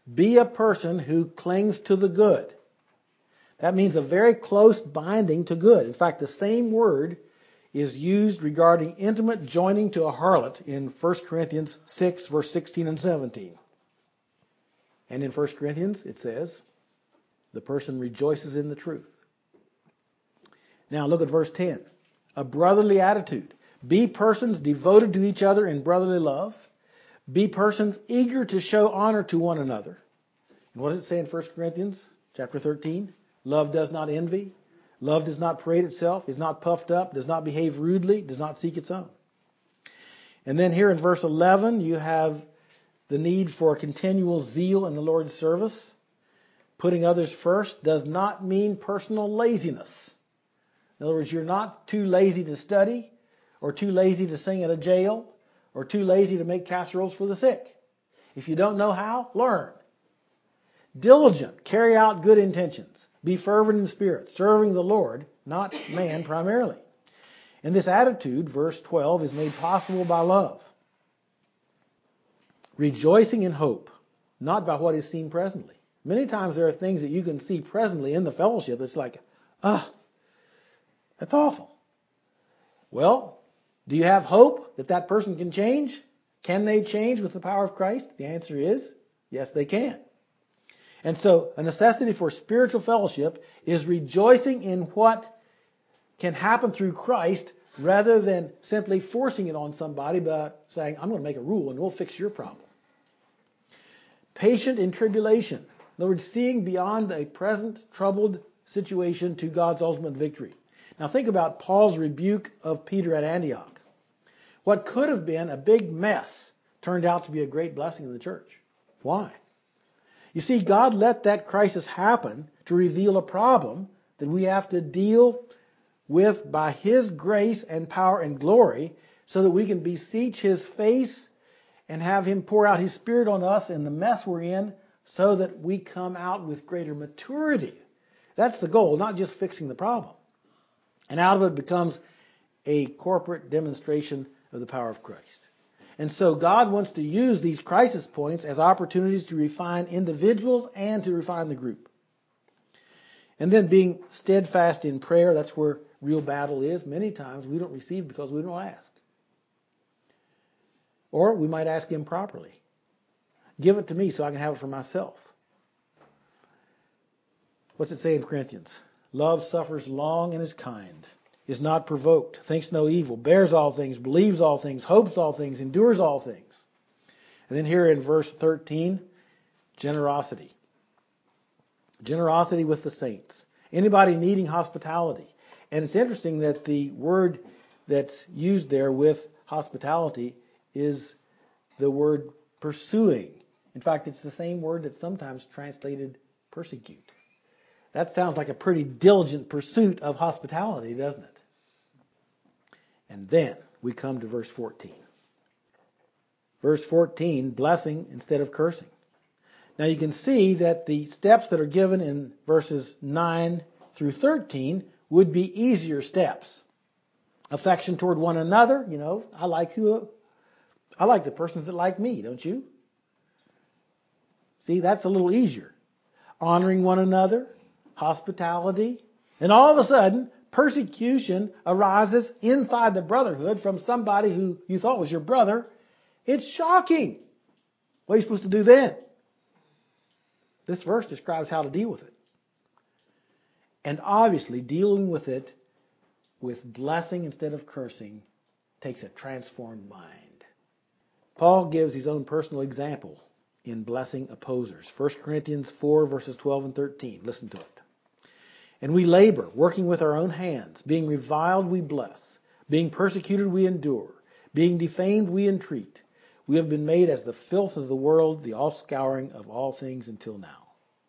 Be a person who clings to the good. That means a very close binding to good. In fact, the same word is used regarding intimate joining to a harlot in 1 Corinthians 6, verse 16 and 17. And in 1 Corinthians, it says, the person rejoices in the truth. Now look at verse 10. A brotherly attitude. Be persons devoted to each other in brotherly love. Be persons eager to show honor to one another. And what does it say in 1 Corinthians chapter 13? Love does not envy. Love does not parade itself, is not puffed up, does not behave rudely, does not seek its own. And then here in verse 11, you have the need for continual zeal in the Lord's service. Putting others first does not mean personal laziness. In other words, you're not too lazy to study, or too lazy to sing at a jail, or too lazy to make casseroles for the sick. If you don't know how, learn. Diligent, carry out good intentions. Be fervent in spirit, serving the Lord, not man primarily. And this attitude, verse 12, is made possible by love. Rejoicing in hope, not by what is seen presently. Many times there are things that you can see presently in the fellowship that's like, that's awful. Well, do you have hope that that person can change? Can they change with the power of Christ? The answer is, yes, they can. And so a necessity for spiritual fellowship is rejoicing in what can happen through Christ rather than simply forcing it on somebody by saying, I'm going to make a rule and we'll fix your problem. Patient in tribulation. In other words, seeing beyond a present troubled situation to God's ultimate victory. Now think about Paul's rebuke of Peter at Antioch. What could have been a big mess turned out to be a great blessing in the church. Why? You see, God let that crisis happen to reveal a problem that we have to deal with by His grace and power and glory so that we can beseech His face and have Him pour out His Spirit on us in the mess we're in so that we come out with greater maturity. That's the goal, not just fixing the problem. And out of it becomes a corporate demonstration of the power of Christ. And so God wants to use these crisis points as opportunities to refine individuals and to refine the group. And then being steadfast in prayer, that's where real battle is. Many times we don't receive because we don't ask. Or we might ask improperly. Give it to me so I can have it for myself. What's it say in Corinthians? Love suffers long and is kind, is not provoked, thinks no evil, bears all things, believes all things, hopes all things, endures all things. And then here in verse 13, generosity. Generosity with the saints. Anybody needing hospitality. And it's interesting that the word that's used there with hospitality is the word pursuing. In fact, it's the same word that's sometimes translated persecute. That sounds like a pretty diligent pursuit of hospitality, doesn't it? And then we come to verse 14. Verse 14, blessing instead of cursing. Now you can see that the steps that are given in verses 9 through 13 would be easier steps. Affection toward one another, I like the persons that like me, don't you? See, that's a little easier. Honoring one another, hospitality, and all of a sudden, persecution arises inside the brotherhood from somebody who you thought was your brother. It's shocking. What are you supposed to do then? This verse describes how to deal with it. And obviously, dealing with it with blessing instead of cursing takes a transformed mind. Paul gives his own personal example in blessing opposers. 1 Corinthians 4, verses 12 and 13. Listen to it. And we labor, working with our own hands. Being reviled, we bless. Being persecuted, we endure. Being defamed, we entreat. We have been made as the filth of the world, the offscouring of all things until now.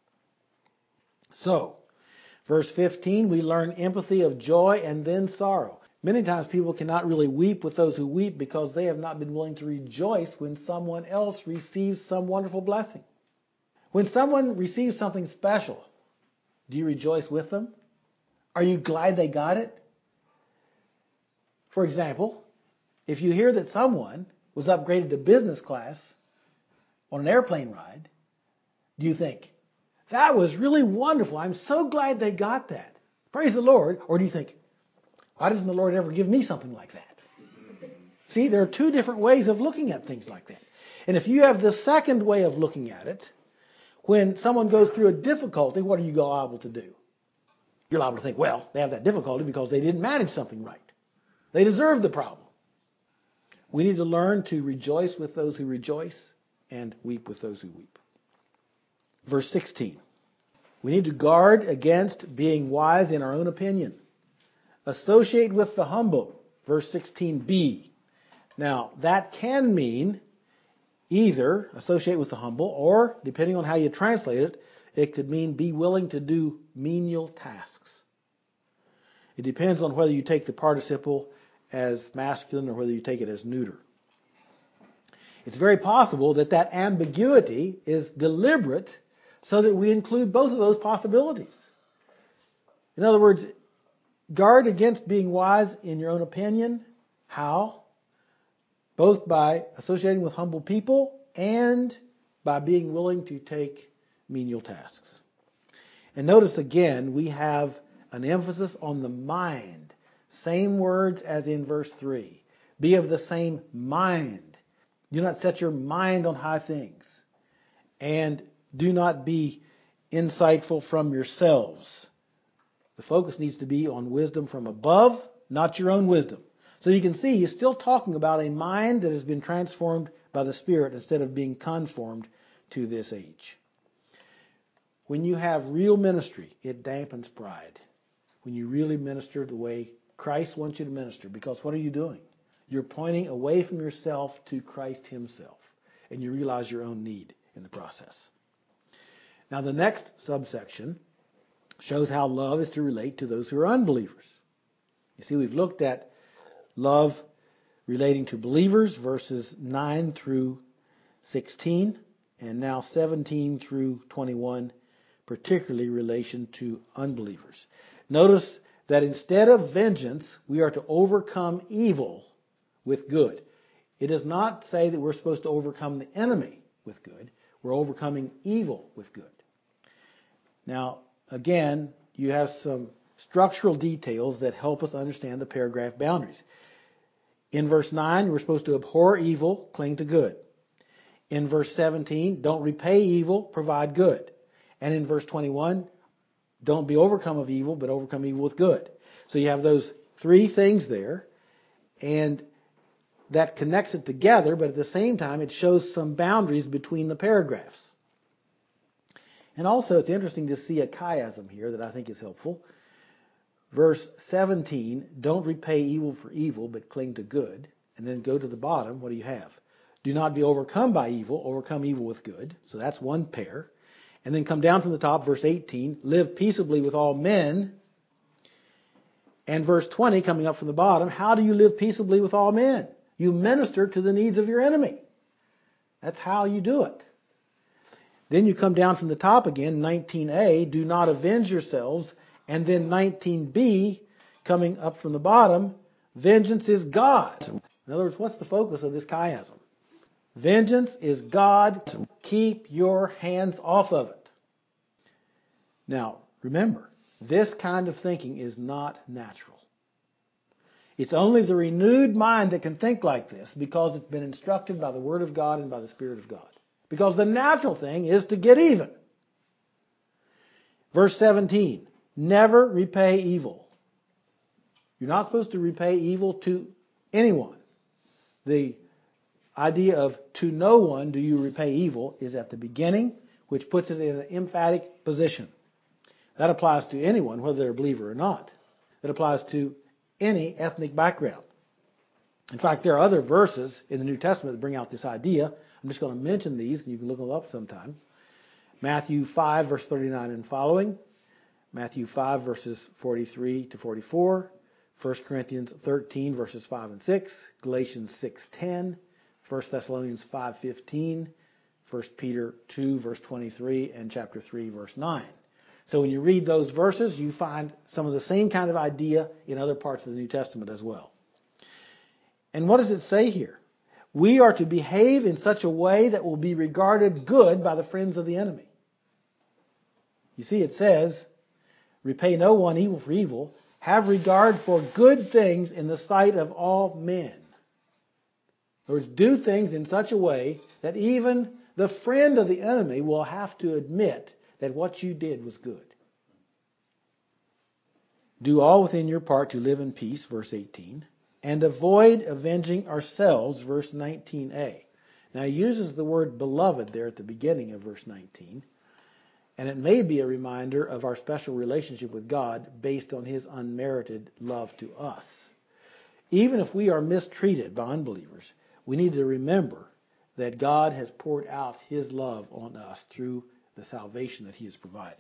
So, verse 15, we learn empathy of joy and then sorrow. Many times people cannot really weep with those who weep because they have not been willing to rejoice when someone else receives some wonderful blessing. When someone receives something special, do you rejoice with them? Are you glad they got it? For example, if you hear that someone was upgraded to business class on an airplane ride, do you think? That was really wonderful. I'm so glad they got that. Praise the Lord. Or do you think, why doesn't the Lord ever give me something like that? See, there are two different ways of looking at things like that. And if you have the second way of looking at it, when someone goes through a difficulty, what are you liable to do? You're liable to think, well, they have that difficulty because they didn't manage something right. They deserve the problem. We need to learn to rejoice with those who rejoice and weep with those who weep. Verse 16. We need to guard against being wise in our own opinion. Associate with the humble. Verse 16b. Now, that can mean either associate with the humble, or, depending on how you translate it, it could mean be willing to do menial tasks. It depends on whether you take the participle as masculine or whether you take it as neuter. It's very possible that that ambiguity is deliberate so that we include both of those possibilities. In other words, guard against being wise in your own opinion. How? Both by associating with humble people and by being willing to take menial tasks. And notice again, we have an emphasis on the mind. Same words as in verse 3. Be of the same mind. Do not set your mind on high things. And do not be insightful from yourselves. The focus needs to be on wisdom from above, not your own wisdom. So you can see he's still talking about a mind that has been transformed by the Spirit instead of being conformed to this age. When you have real ministry, it dampens pride. When you really minister the way Christ wants you to minister. Because what are you doing? You're pointing away from yourself to Christ himself. And you realize your own need in the process. Now the next subsection shows how love is to relate to those who are unbelievers. You see, we've looked at love relating to believers, verses 9 through 16, and now 17 through 21, particularly relation to unbelievers. Notice that instead of vengeance, we are to overcome evil with good. It does not say that we're supposed to overcome the enemy with good. We're overcoming evil with good. Now, again, you have some structural details that help us understand the paragraph boundaries. In verse 9, we're supposed to abhor evil, cling to good. In verse 17, don't repay evil, provide good. And in verse 21, don't be overcome of evil, but overcome evil with good. So you have those three things there, and that connects it together, but at the same time, it shows some boundaries between the paragraphs. And also, it's interesting to see a chiasm here that I think is helpful. Verse 17, don't repay evil for evil, but cling to good. And then go to the bottom, what do you have? Do not be overcome by evil, overcome evil with good. So that's one pair. And then come down from the top, verse 18, live peaceably with all men. And verse 20, coming up from the bottom, how do you live peaceably with all men? You minister to the needs of your enemy. That's how you do it. Then you come down from the top again, 19a, do not avenge yourselves. And then 19b, coming up from the bottom, vengeance is God. In other words, what's the focus of this chiasm? Vengeance is God. Keep your hands off of it. Now, remember, this kind of thinking is not natural. It's only the renewed mind that can think like this because it's been instructed by the Word of God and by the Spirit of God. Because the natural thing is to get even. Verse 17, never repay evil. You're not supposed to repay evil to anyone. The idea of to no one do you repay evil is at the beginning, which puts it in an emphatic position. That applies to anyone, whether they're a believer or not. That applies to any ethnic background. In fact, there are other verses in the New Testament that bring out this idea. I'm just going to mention these, and you can look them up sometime. Matthew 5, verse 39 and following. Matthew 5, verses 43 to 44. 1 Corinthians 13, verses 5 and 6. Galatians 6:10. 1 Thessalonians 5:15. 1 Peter 2, verse 23, and chapter 3, verse 9. So when you read those verses, you find some of the same kind of idea in other parts of the New Testament as well. And what does it say here? We are to behave in such a way that will be regarded good by the friends of the enemy. You see, it says, repay no one evil for evil. Have regard for good things in the sight of all men. In other words, do things in such a way that even the friend of the enemy will have to admit that what you did was good. Do all within your part to live in peace, verse 18, and avoid avenging ourselves, verse 19a. Now he uses the word beloved there at the beginning of verse 19, and it may be a reminder of our special relationship with God based on his unmerited love to us. Even if we are mistreated by unbelievers, we need to remember that God has poured out his love on us through the salvation that he has provided.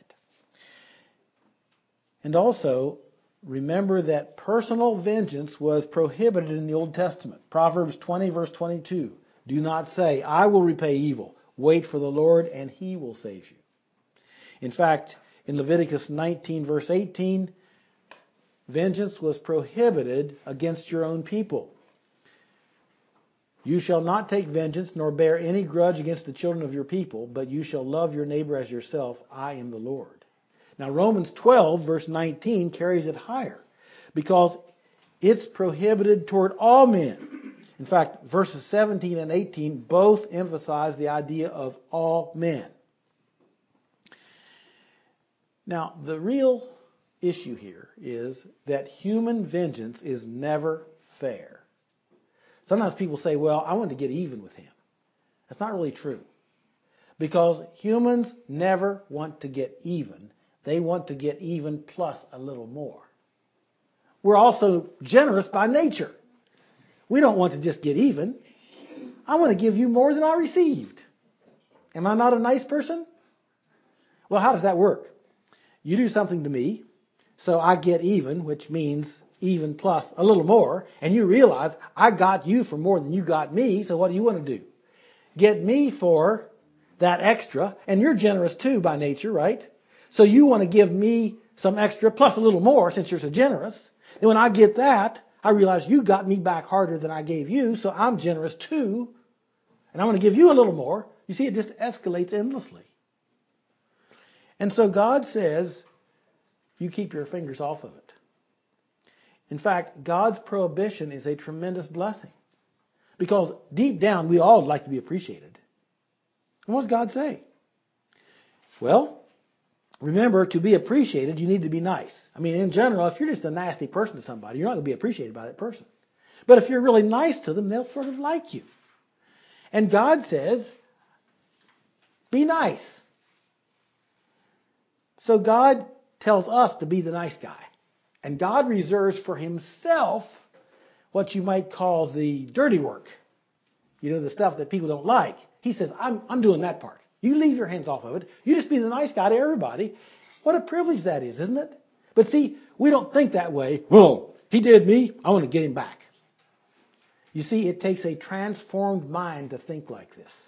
And also, remember that personal vengeance was prohibited in the Old Testament. Proverbs 20, verse 22. Do not say, I will repay evil. Wait for the Lord, and he will save you. In fact, in Leviticus 19, verse 18, vengeance was prohibited against your own people. You shall not take vengeance, nor bear any grudge against the children of your people, but you shall love your neighbor as yourself. I am the Lord. Now, Romans 12, verse 19, carries it higher, because it's prohibited toward all men. In fact, verses 17 and 18 both emphasize the idea of all men. Now, the real issue here is that human vengeance is never fair. Sometimes people say, well, I want to get even with him. That's not really true. Because humans never want to get even. They want to get even plus a little more. We're also generous by nature. We don't want to just get even. I want to give you more than I received. Am I not a nice person? Well, how does that work? You do something to me, so I get even, which means even plus a little more, and you realize I got you for more than you got me, so what do you want to do? Get me for that extra, and you're generous too by nature, right? So you want to give me some extra plus a little more since you're so generous. And when I get that, I realize you got me back harder than I gave you, so I'm generous too, and I want to give you a little more. You see, it just escalates endlessly. And so God says, you keep your fingers off of it. In fact, God's prohibition is a tremendous blessing. Because deep down, we all like to be appreciated. And what does God say? Well, remember, to be appreciated, you need to be nice. I mean, in general, if you're just a nasty person to somebody, you're not going to be appreciated by that person. But if you're really nice to them, they'll sort of like you. And God says, be nice. So God tells us to be the nice guy. And God reserves for himself what you might call the dirty work. You know, the stuff that people don't like. He says, I'm doing that part. You leave your hands off of it. You just be the nice guy to everybody. What a privilege that is, isn't it? But see, we don't think that way. Well, he did me. I want to get him back. You see, it takes a transformed mind to think like this.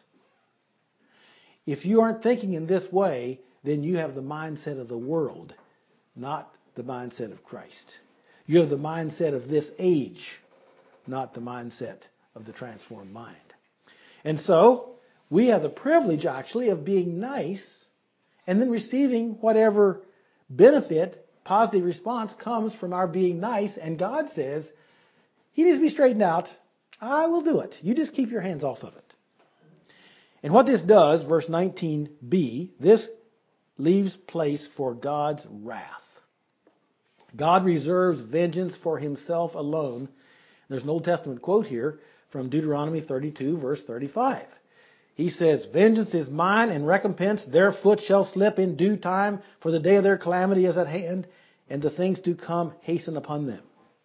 If you aren't thinking in this way, then you have the mindset of the world, not the mindset of Christ. You have the mindset of this age, not the mindset of the transformed mind. And so, we have the privilege, actually, of being nice and then receiving whatever benefit, positive response comes from our being nice. And God says, he needs to be straightened out. I will do it. You just keep your hands off of it. And what this does, verse 19b, this leaves place for God's wrath. God reserves vengeance for himself alone. There's an Old Testament quote here from Deuteronomy 32, verse 35. He says, vengeance is mine and recompense, their foot shall slip in due time, for the day of their calamity is at hand, and the things to come hasten upon them.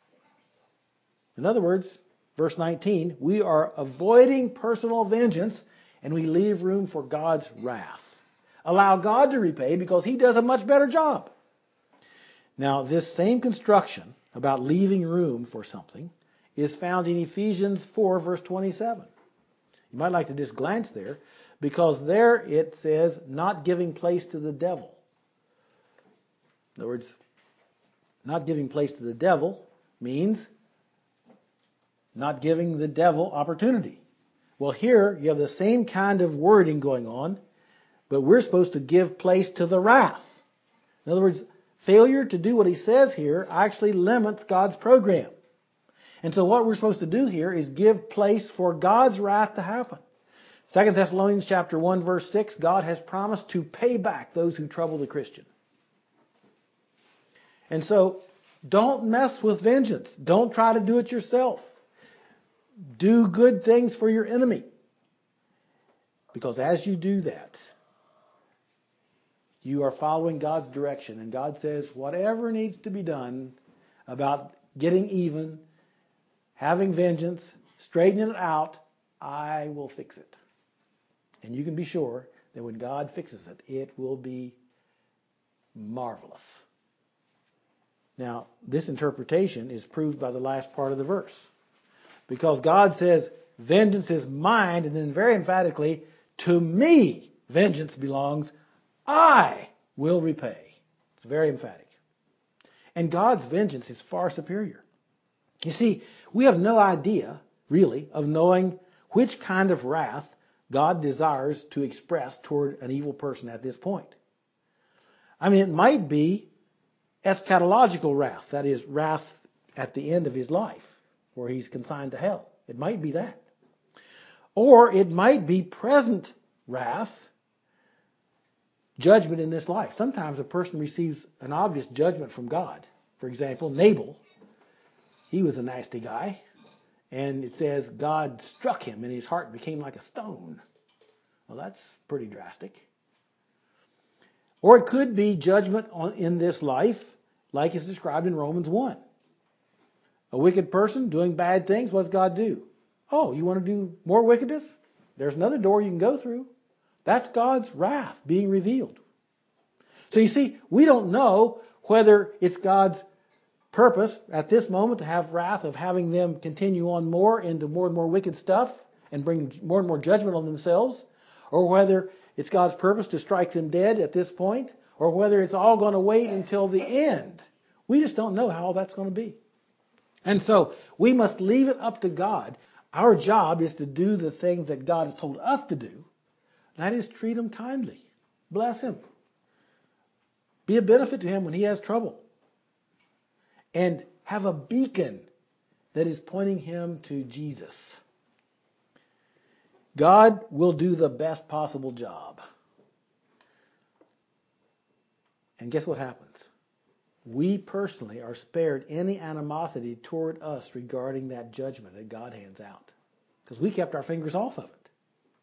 In other words, verse 19, we are avoiding personal vengeance and we leave room for God's wrath. Allow God to repay because he does a much better job. Now, this same construction about leaving room for something is found in Ephesians 4, verse 27. You might like to just glance there, because there it says, not giving place to the devil. In other words, not giving place to the devil means not giving the devil opportunity. Well, here you have the same kind of wording going on, but we're supposed to give place to the wrath. In other words, failure to do what he says here actually limits God's program. And so what we're supposed to do here is give place for God's wrath to happen. 2 Thessalonians chapter 1, verse 6, God has promised to pay back those who trouble the Christian. And so don't mess with vengeance. Don't try to do it yourself. Do good things for your enemy. Because as you do that, you are following God's direction. And God says, whatever needs to be done about getting even, having vengeance, straightening it out, I will fix it. And you can be sure that when God fixes it, it will be marvelous. Now, this interpretation is proved by the last part of the verse. Because God says, vengeance is mine, and then very emphatically, to me vengeance belongs, I will repay. It's very emphatic. And God's vengeance is far superior. You see, we have no idea, really, of knowing which kind of wrath God desires to express toward an evil person at this point. I mean, it might be eschatological wrath, that is, wrath at the end of his life, where he's consigned to hell. It might be that. Or it might be present wrath, judgment in this life. Sometimes a person receives an obvious judgment from God. For example, Nabal, he was a nasty guy, and it says God struck him and his heart became like a stone. Well, that's pretty drastic. Or it could be judgment in this life, like is described in Romans 1. A wicked person doing bad things, what does God do? Oh, you want to do more wickedness? There's another door you can go through. That's God's wrath being revealed. So you see, we don't know whether it's God's purpose at this moment to have wrath of having them continue on more into more and more wicked stuff and bring more and more judgment on themselves, or whether it's God's purpose to strike them dead at this point, or whether it's all going to wait until the end. We just don't know how all that's going to be. And so we must leave it up to God. Our job is to do the things that God has told us to do. That is, treat him kindly. Bless him. Be a benefit to him when he has trouble. And have a beacon that is pointing him to Jesus. God will do the best possible job. And guess what happens? We personally are spared any animosity toward us regarding that judgment that God hands out. Because we kept our fingers off of it.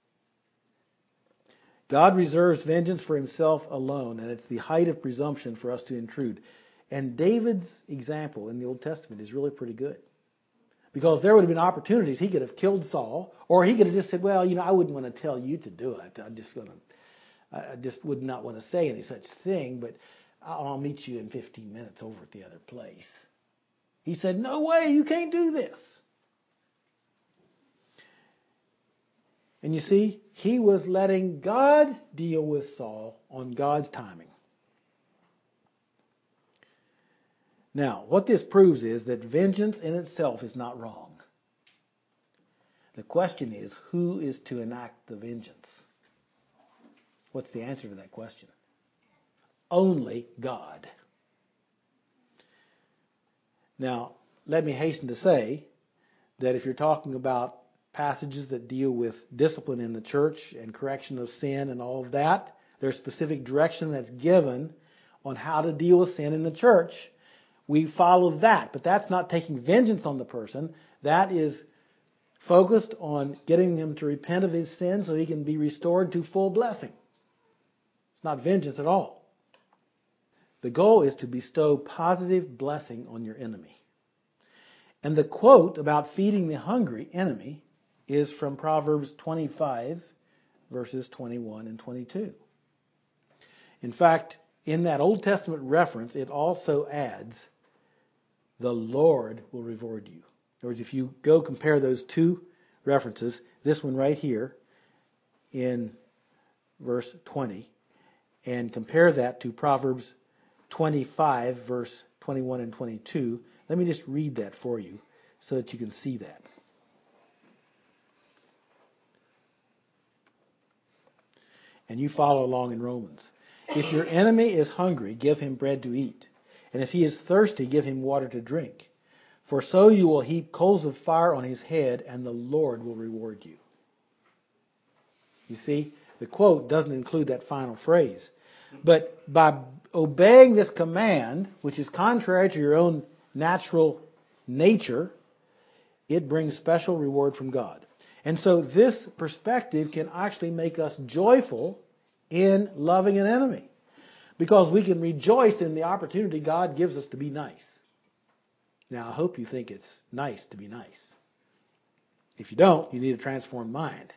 God reserves vengeance for himself alone, and it's the height of presumption for us to intrude. And David's example in the Old Testament is really pretty good. Because there would have been opportunities. He could have killed Saul, or he could have just said, well, I wouldn't want to tell you to do it. I just would not want to say any such thing, but I'll meet you in 15 minutes over at the other place. He said, no way, you can't do this. And you see, he was letting God deal with Saul on God's timing. Now, what this proves is that vengeance in itself is not wrong. The question is, who is to enact the vengeance? What's the answer to that question? Only God. Now, let me hasten to say that if you're talking about passages that deal with discipline in the church and correction of sin and all of that, there's specific direction that's given on how to deal with sin in the church. We follow that, but that's not taking vengeance on the person. That is focused on getting him to repent of his sin so he can be restored to full blessing. It's not vengeance at all. The goal is to bestow positive blessing on your enemy. And the quote about feeding the hungry enemy is from Proverbs 25, verses 21 and 22. In fact, in that Old Testament reference, it also adds, the Lord will reward you. In other words, if you go compare those two references, this one right here in verse 20, and compare that to Proverbs 25, verse 21 and 22, let me just read that for you so that you can see that. And you follow along in Romans. If your enemy is hungry, give him bread to eat. And if he is thirsty, give him water to drink. For so you will heap coals of fire on his head, and the Lord will reward you. You see, the quote doesn't include that final phrase. But by obeying this command, which is contrary to your own natural nature, it brings special reward from God. And so this perspective can actually make us joyful in loving an enemy, because we can rejoice in the opportunity God gives us to be nice. Now, I hope you think it's nice to be nice. If you don't, you need a transformed mind.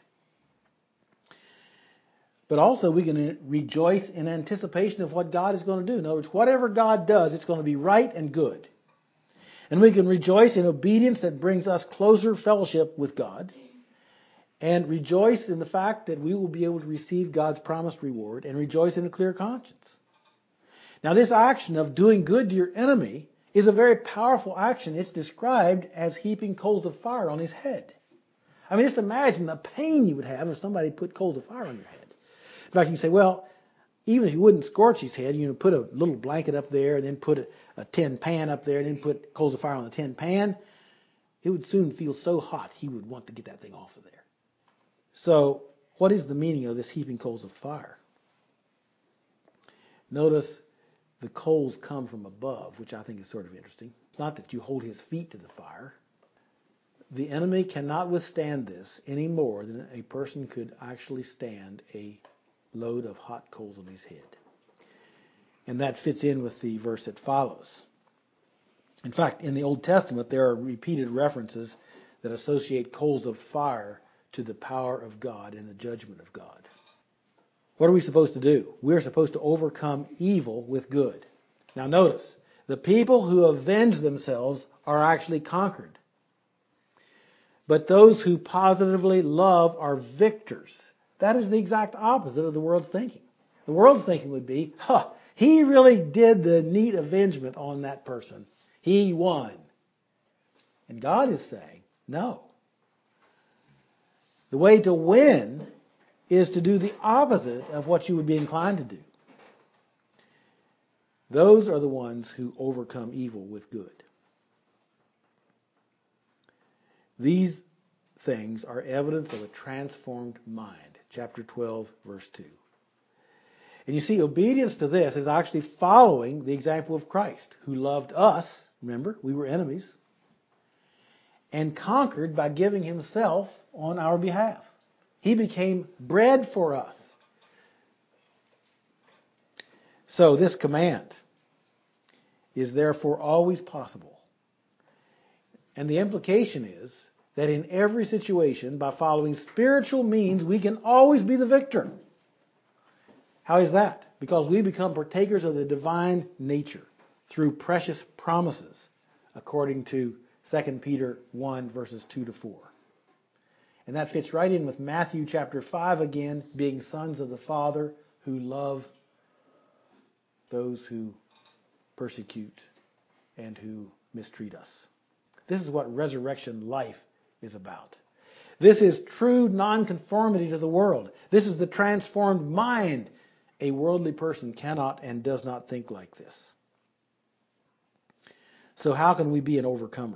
But also we can rejoice in anticipation of what God is going to do. In other words, whatever God does, it's going to be right and good. And we can rejoice in obedience that brings us closer fellowship with God. And rejoice in the fact that we will be able to receive God's promised reward, and rejoice in a clear conscience. Now, this action of doing good to your enemy is a very powerful action. It's described as heaping coals of fire on his head. I mean, just imagine the pain you would have if somebody put coals of fire on your head. In fact, you say, well, even if you wouldn't scorch his head, you put a little blanket up there, and then put a tin pan up there, and then put coals of fire on the tin pan, it would soon feel so hot he would want to get that thing off of there. So, what is the meaning of this heaping coals of fire? Notice the coals come from above, which I think is sort of interesting. It's not that you hold his feet to the fire. The enemy cannot withstand this any more than a person could actually stand a load of hot coals on his head. And that fits in with the verse that follows. In fact, in the Old Testament, there are repeated references that associate coals of fire to the power of God and the judgment of God. What are we supposed to do? We're supposed to overcome evil with good. Now notice, the people who avenge themselves are actually conquered. But those who positively love are victors. That is the exact opposite of the world's thinking. The world's thinking would be, he really did the neat avengement on that person. He won. And God is saying, no. The way to win is to do the opposite of what you would be inclined to do. Those are the ones who overcome evil with good. These things are evidence of a transformed mind. Chapter 12, verse 2. And you see, obedience to this is actually following the example of Christ, who loved us, remember, we were enemies, and conquered by giving himself on our behalf. He became bread for us. So this command is therefore always possible. And the implication is that in every situation, by following spiritual means, we can always be the victor. How is that? Because we become partakers of the divine nature through precious promises, according to 2 Peter 1, verses 2 to 4. And that fits right in with Matthew chapter 5 again, being sons of the Father who love those who persecute and who mistreat us. This is what resurrection life is about. This is true nonconformity to the world. This is the transformed mind. A worldly person cannot and does not think like this. So how can we be an overcomer?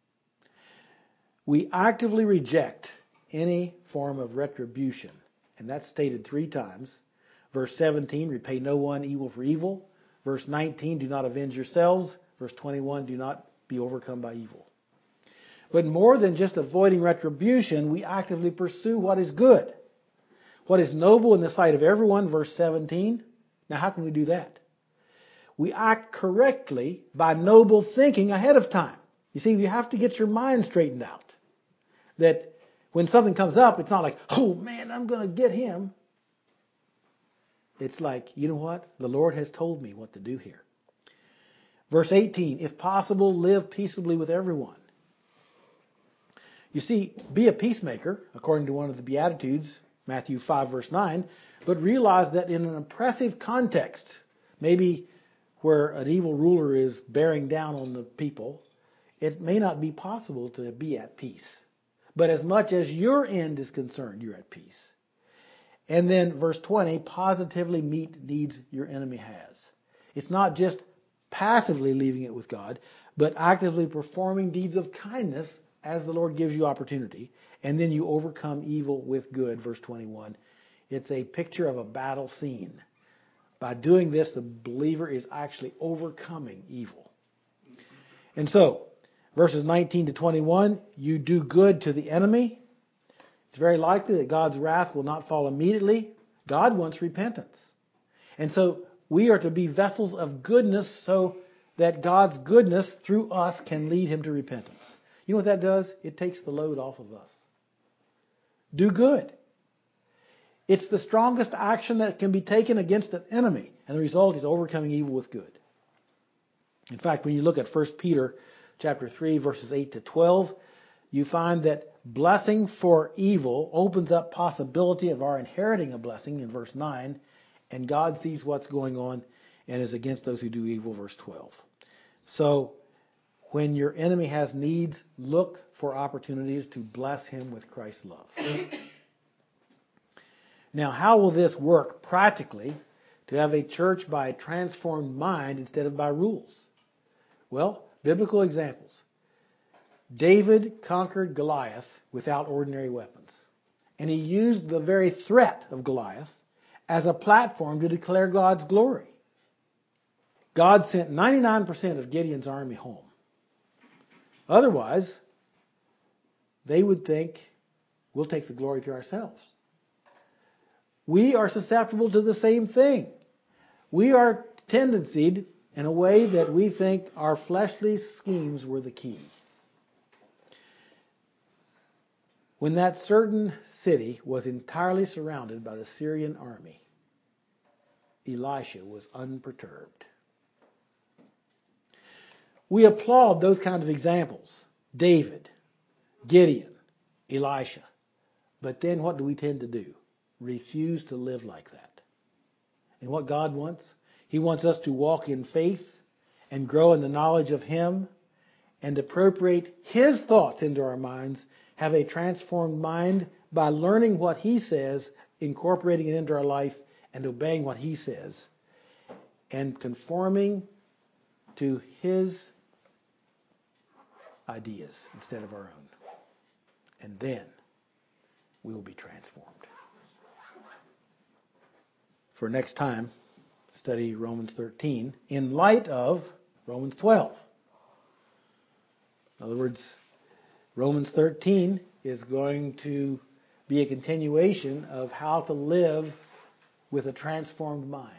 We actively reject any form of retribution. And that's stated 3 times. Verse 17, repay no one evil for evil. Verse 19, do not avenge yourselves. Verse 21, do not be overcome by evil. But more than just avoiding retribution, we actively pursue what is good. What is noble in the sight of everyone, verse 17. Now how can we do that? We act correctly by noble thinking ahead of time. You see, you have to get your mind straightened out. That when something comes up, it's not like, oh man, I'm going to get him. It's like, you know what? The Lord has told me what to do here. Verse 18, if possible, live peaceably with everyone. You see, be a peacemaker, according to one of the Beatitudes, Matthew 5, verse 9, but realize that in an oppressive context, maybe where an evil ruler is bearing down on the people, it may not be possible to be at peace. But as much as your end is concerned, you're at peace. And then verse 20, positively meet needs your enemy has. It's not just passively leaving it with God, but actively performing deeds of kindness as the Lord gives you opportunity. And then you overcome evil with good, verse 21. It's a picture of a battle scene. By doing this, the believer is actually overcoming evil. And so, verses 19 to 21, you do good to the enemy. It's very likely that God's wrath will not fall immediately. God wants repentance. And so we are to be vessels of goodness so that God's goodness through us can lead him to repentance. You know what that does? It takes the load off of us. Do good. It's the strongest action that can be taken against an enemy. And the result is overcoming evil with good. In fact, when you look at 1 Peter chapter 3, verses 8 to 12, you find that blessing for evil opens up possibility of our inheriting a blessing in verse 9, and God sees what's going on and is against those who do evil, verse 12. So, when your enemy has needs, look for opportunities to bless him with Christ's love. Now, how will this work practically to have a church by a transformed mind instead of by rules? Well, biblical examples. David conquered Goliath without ordinary weapons. And he used the very threat of Goliath as a platform to declare God's glory. God sent 99% of Gideon's army home. Otherwise, they would think, we'll take the glory to ourselves. We are susceptible to the same thing. We are tendencied in a way that we think our fleshly schemes were the key. When that certain city was entirely surrounded by the Syrian army, Elisha was unperturbed. We applaud those kind of examples. David, Gideon, Elisha. But then what do we tend to do? Refuse to live like that. And what God wants? He wants us to walk in faith and grow in the knowledge of Him and appropriate His thoughts into our minds, have a transformed mind by learning what He says, incorporating it into our life, and obeying what He says, and conforming to His ideas instead of our own. And then we will be transformed. For next time, study Romans 13 in light of Romans 12. In other words, Romans 13 is going to be a continuation of how to live with a transformed mind.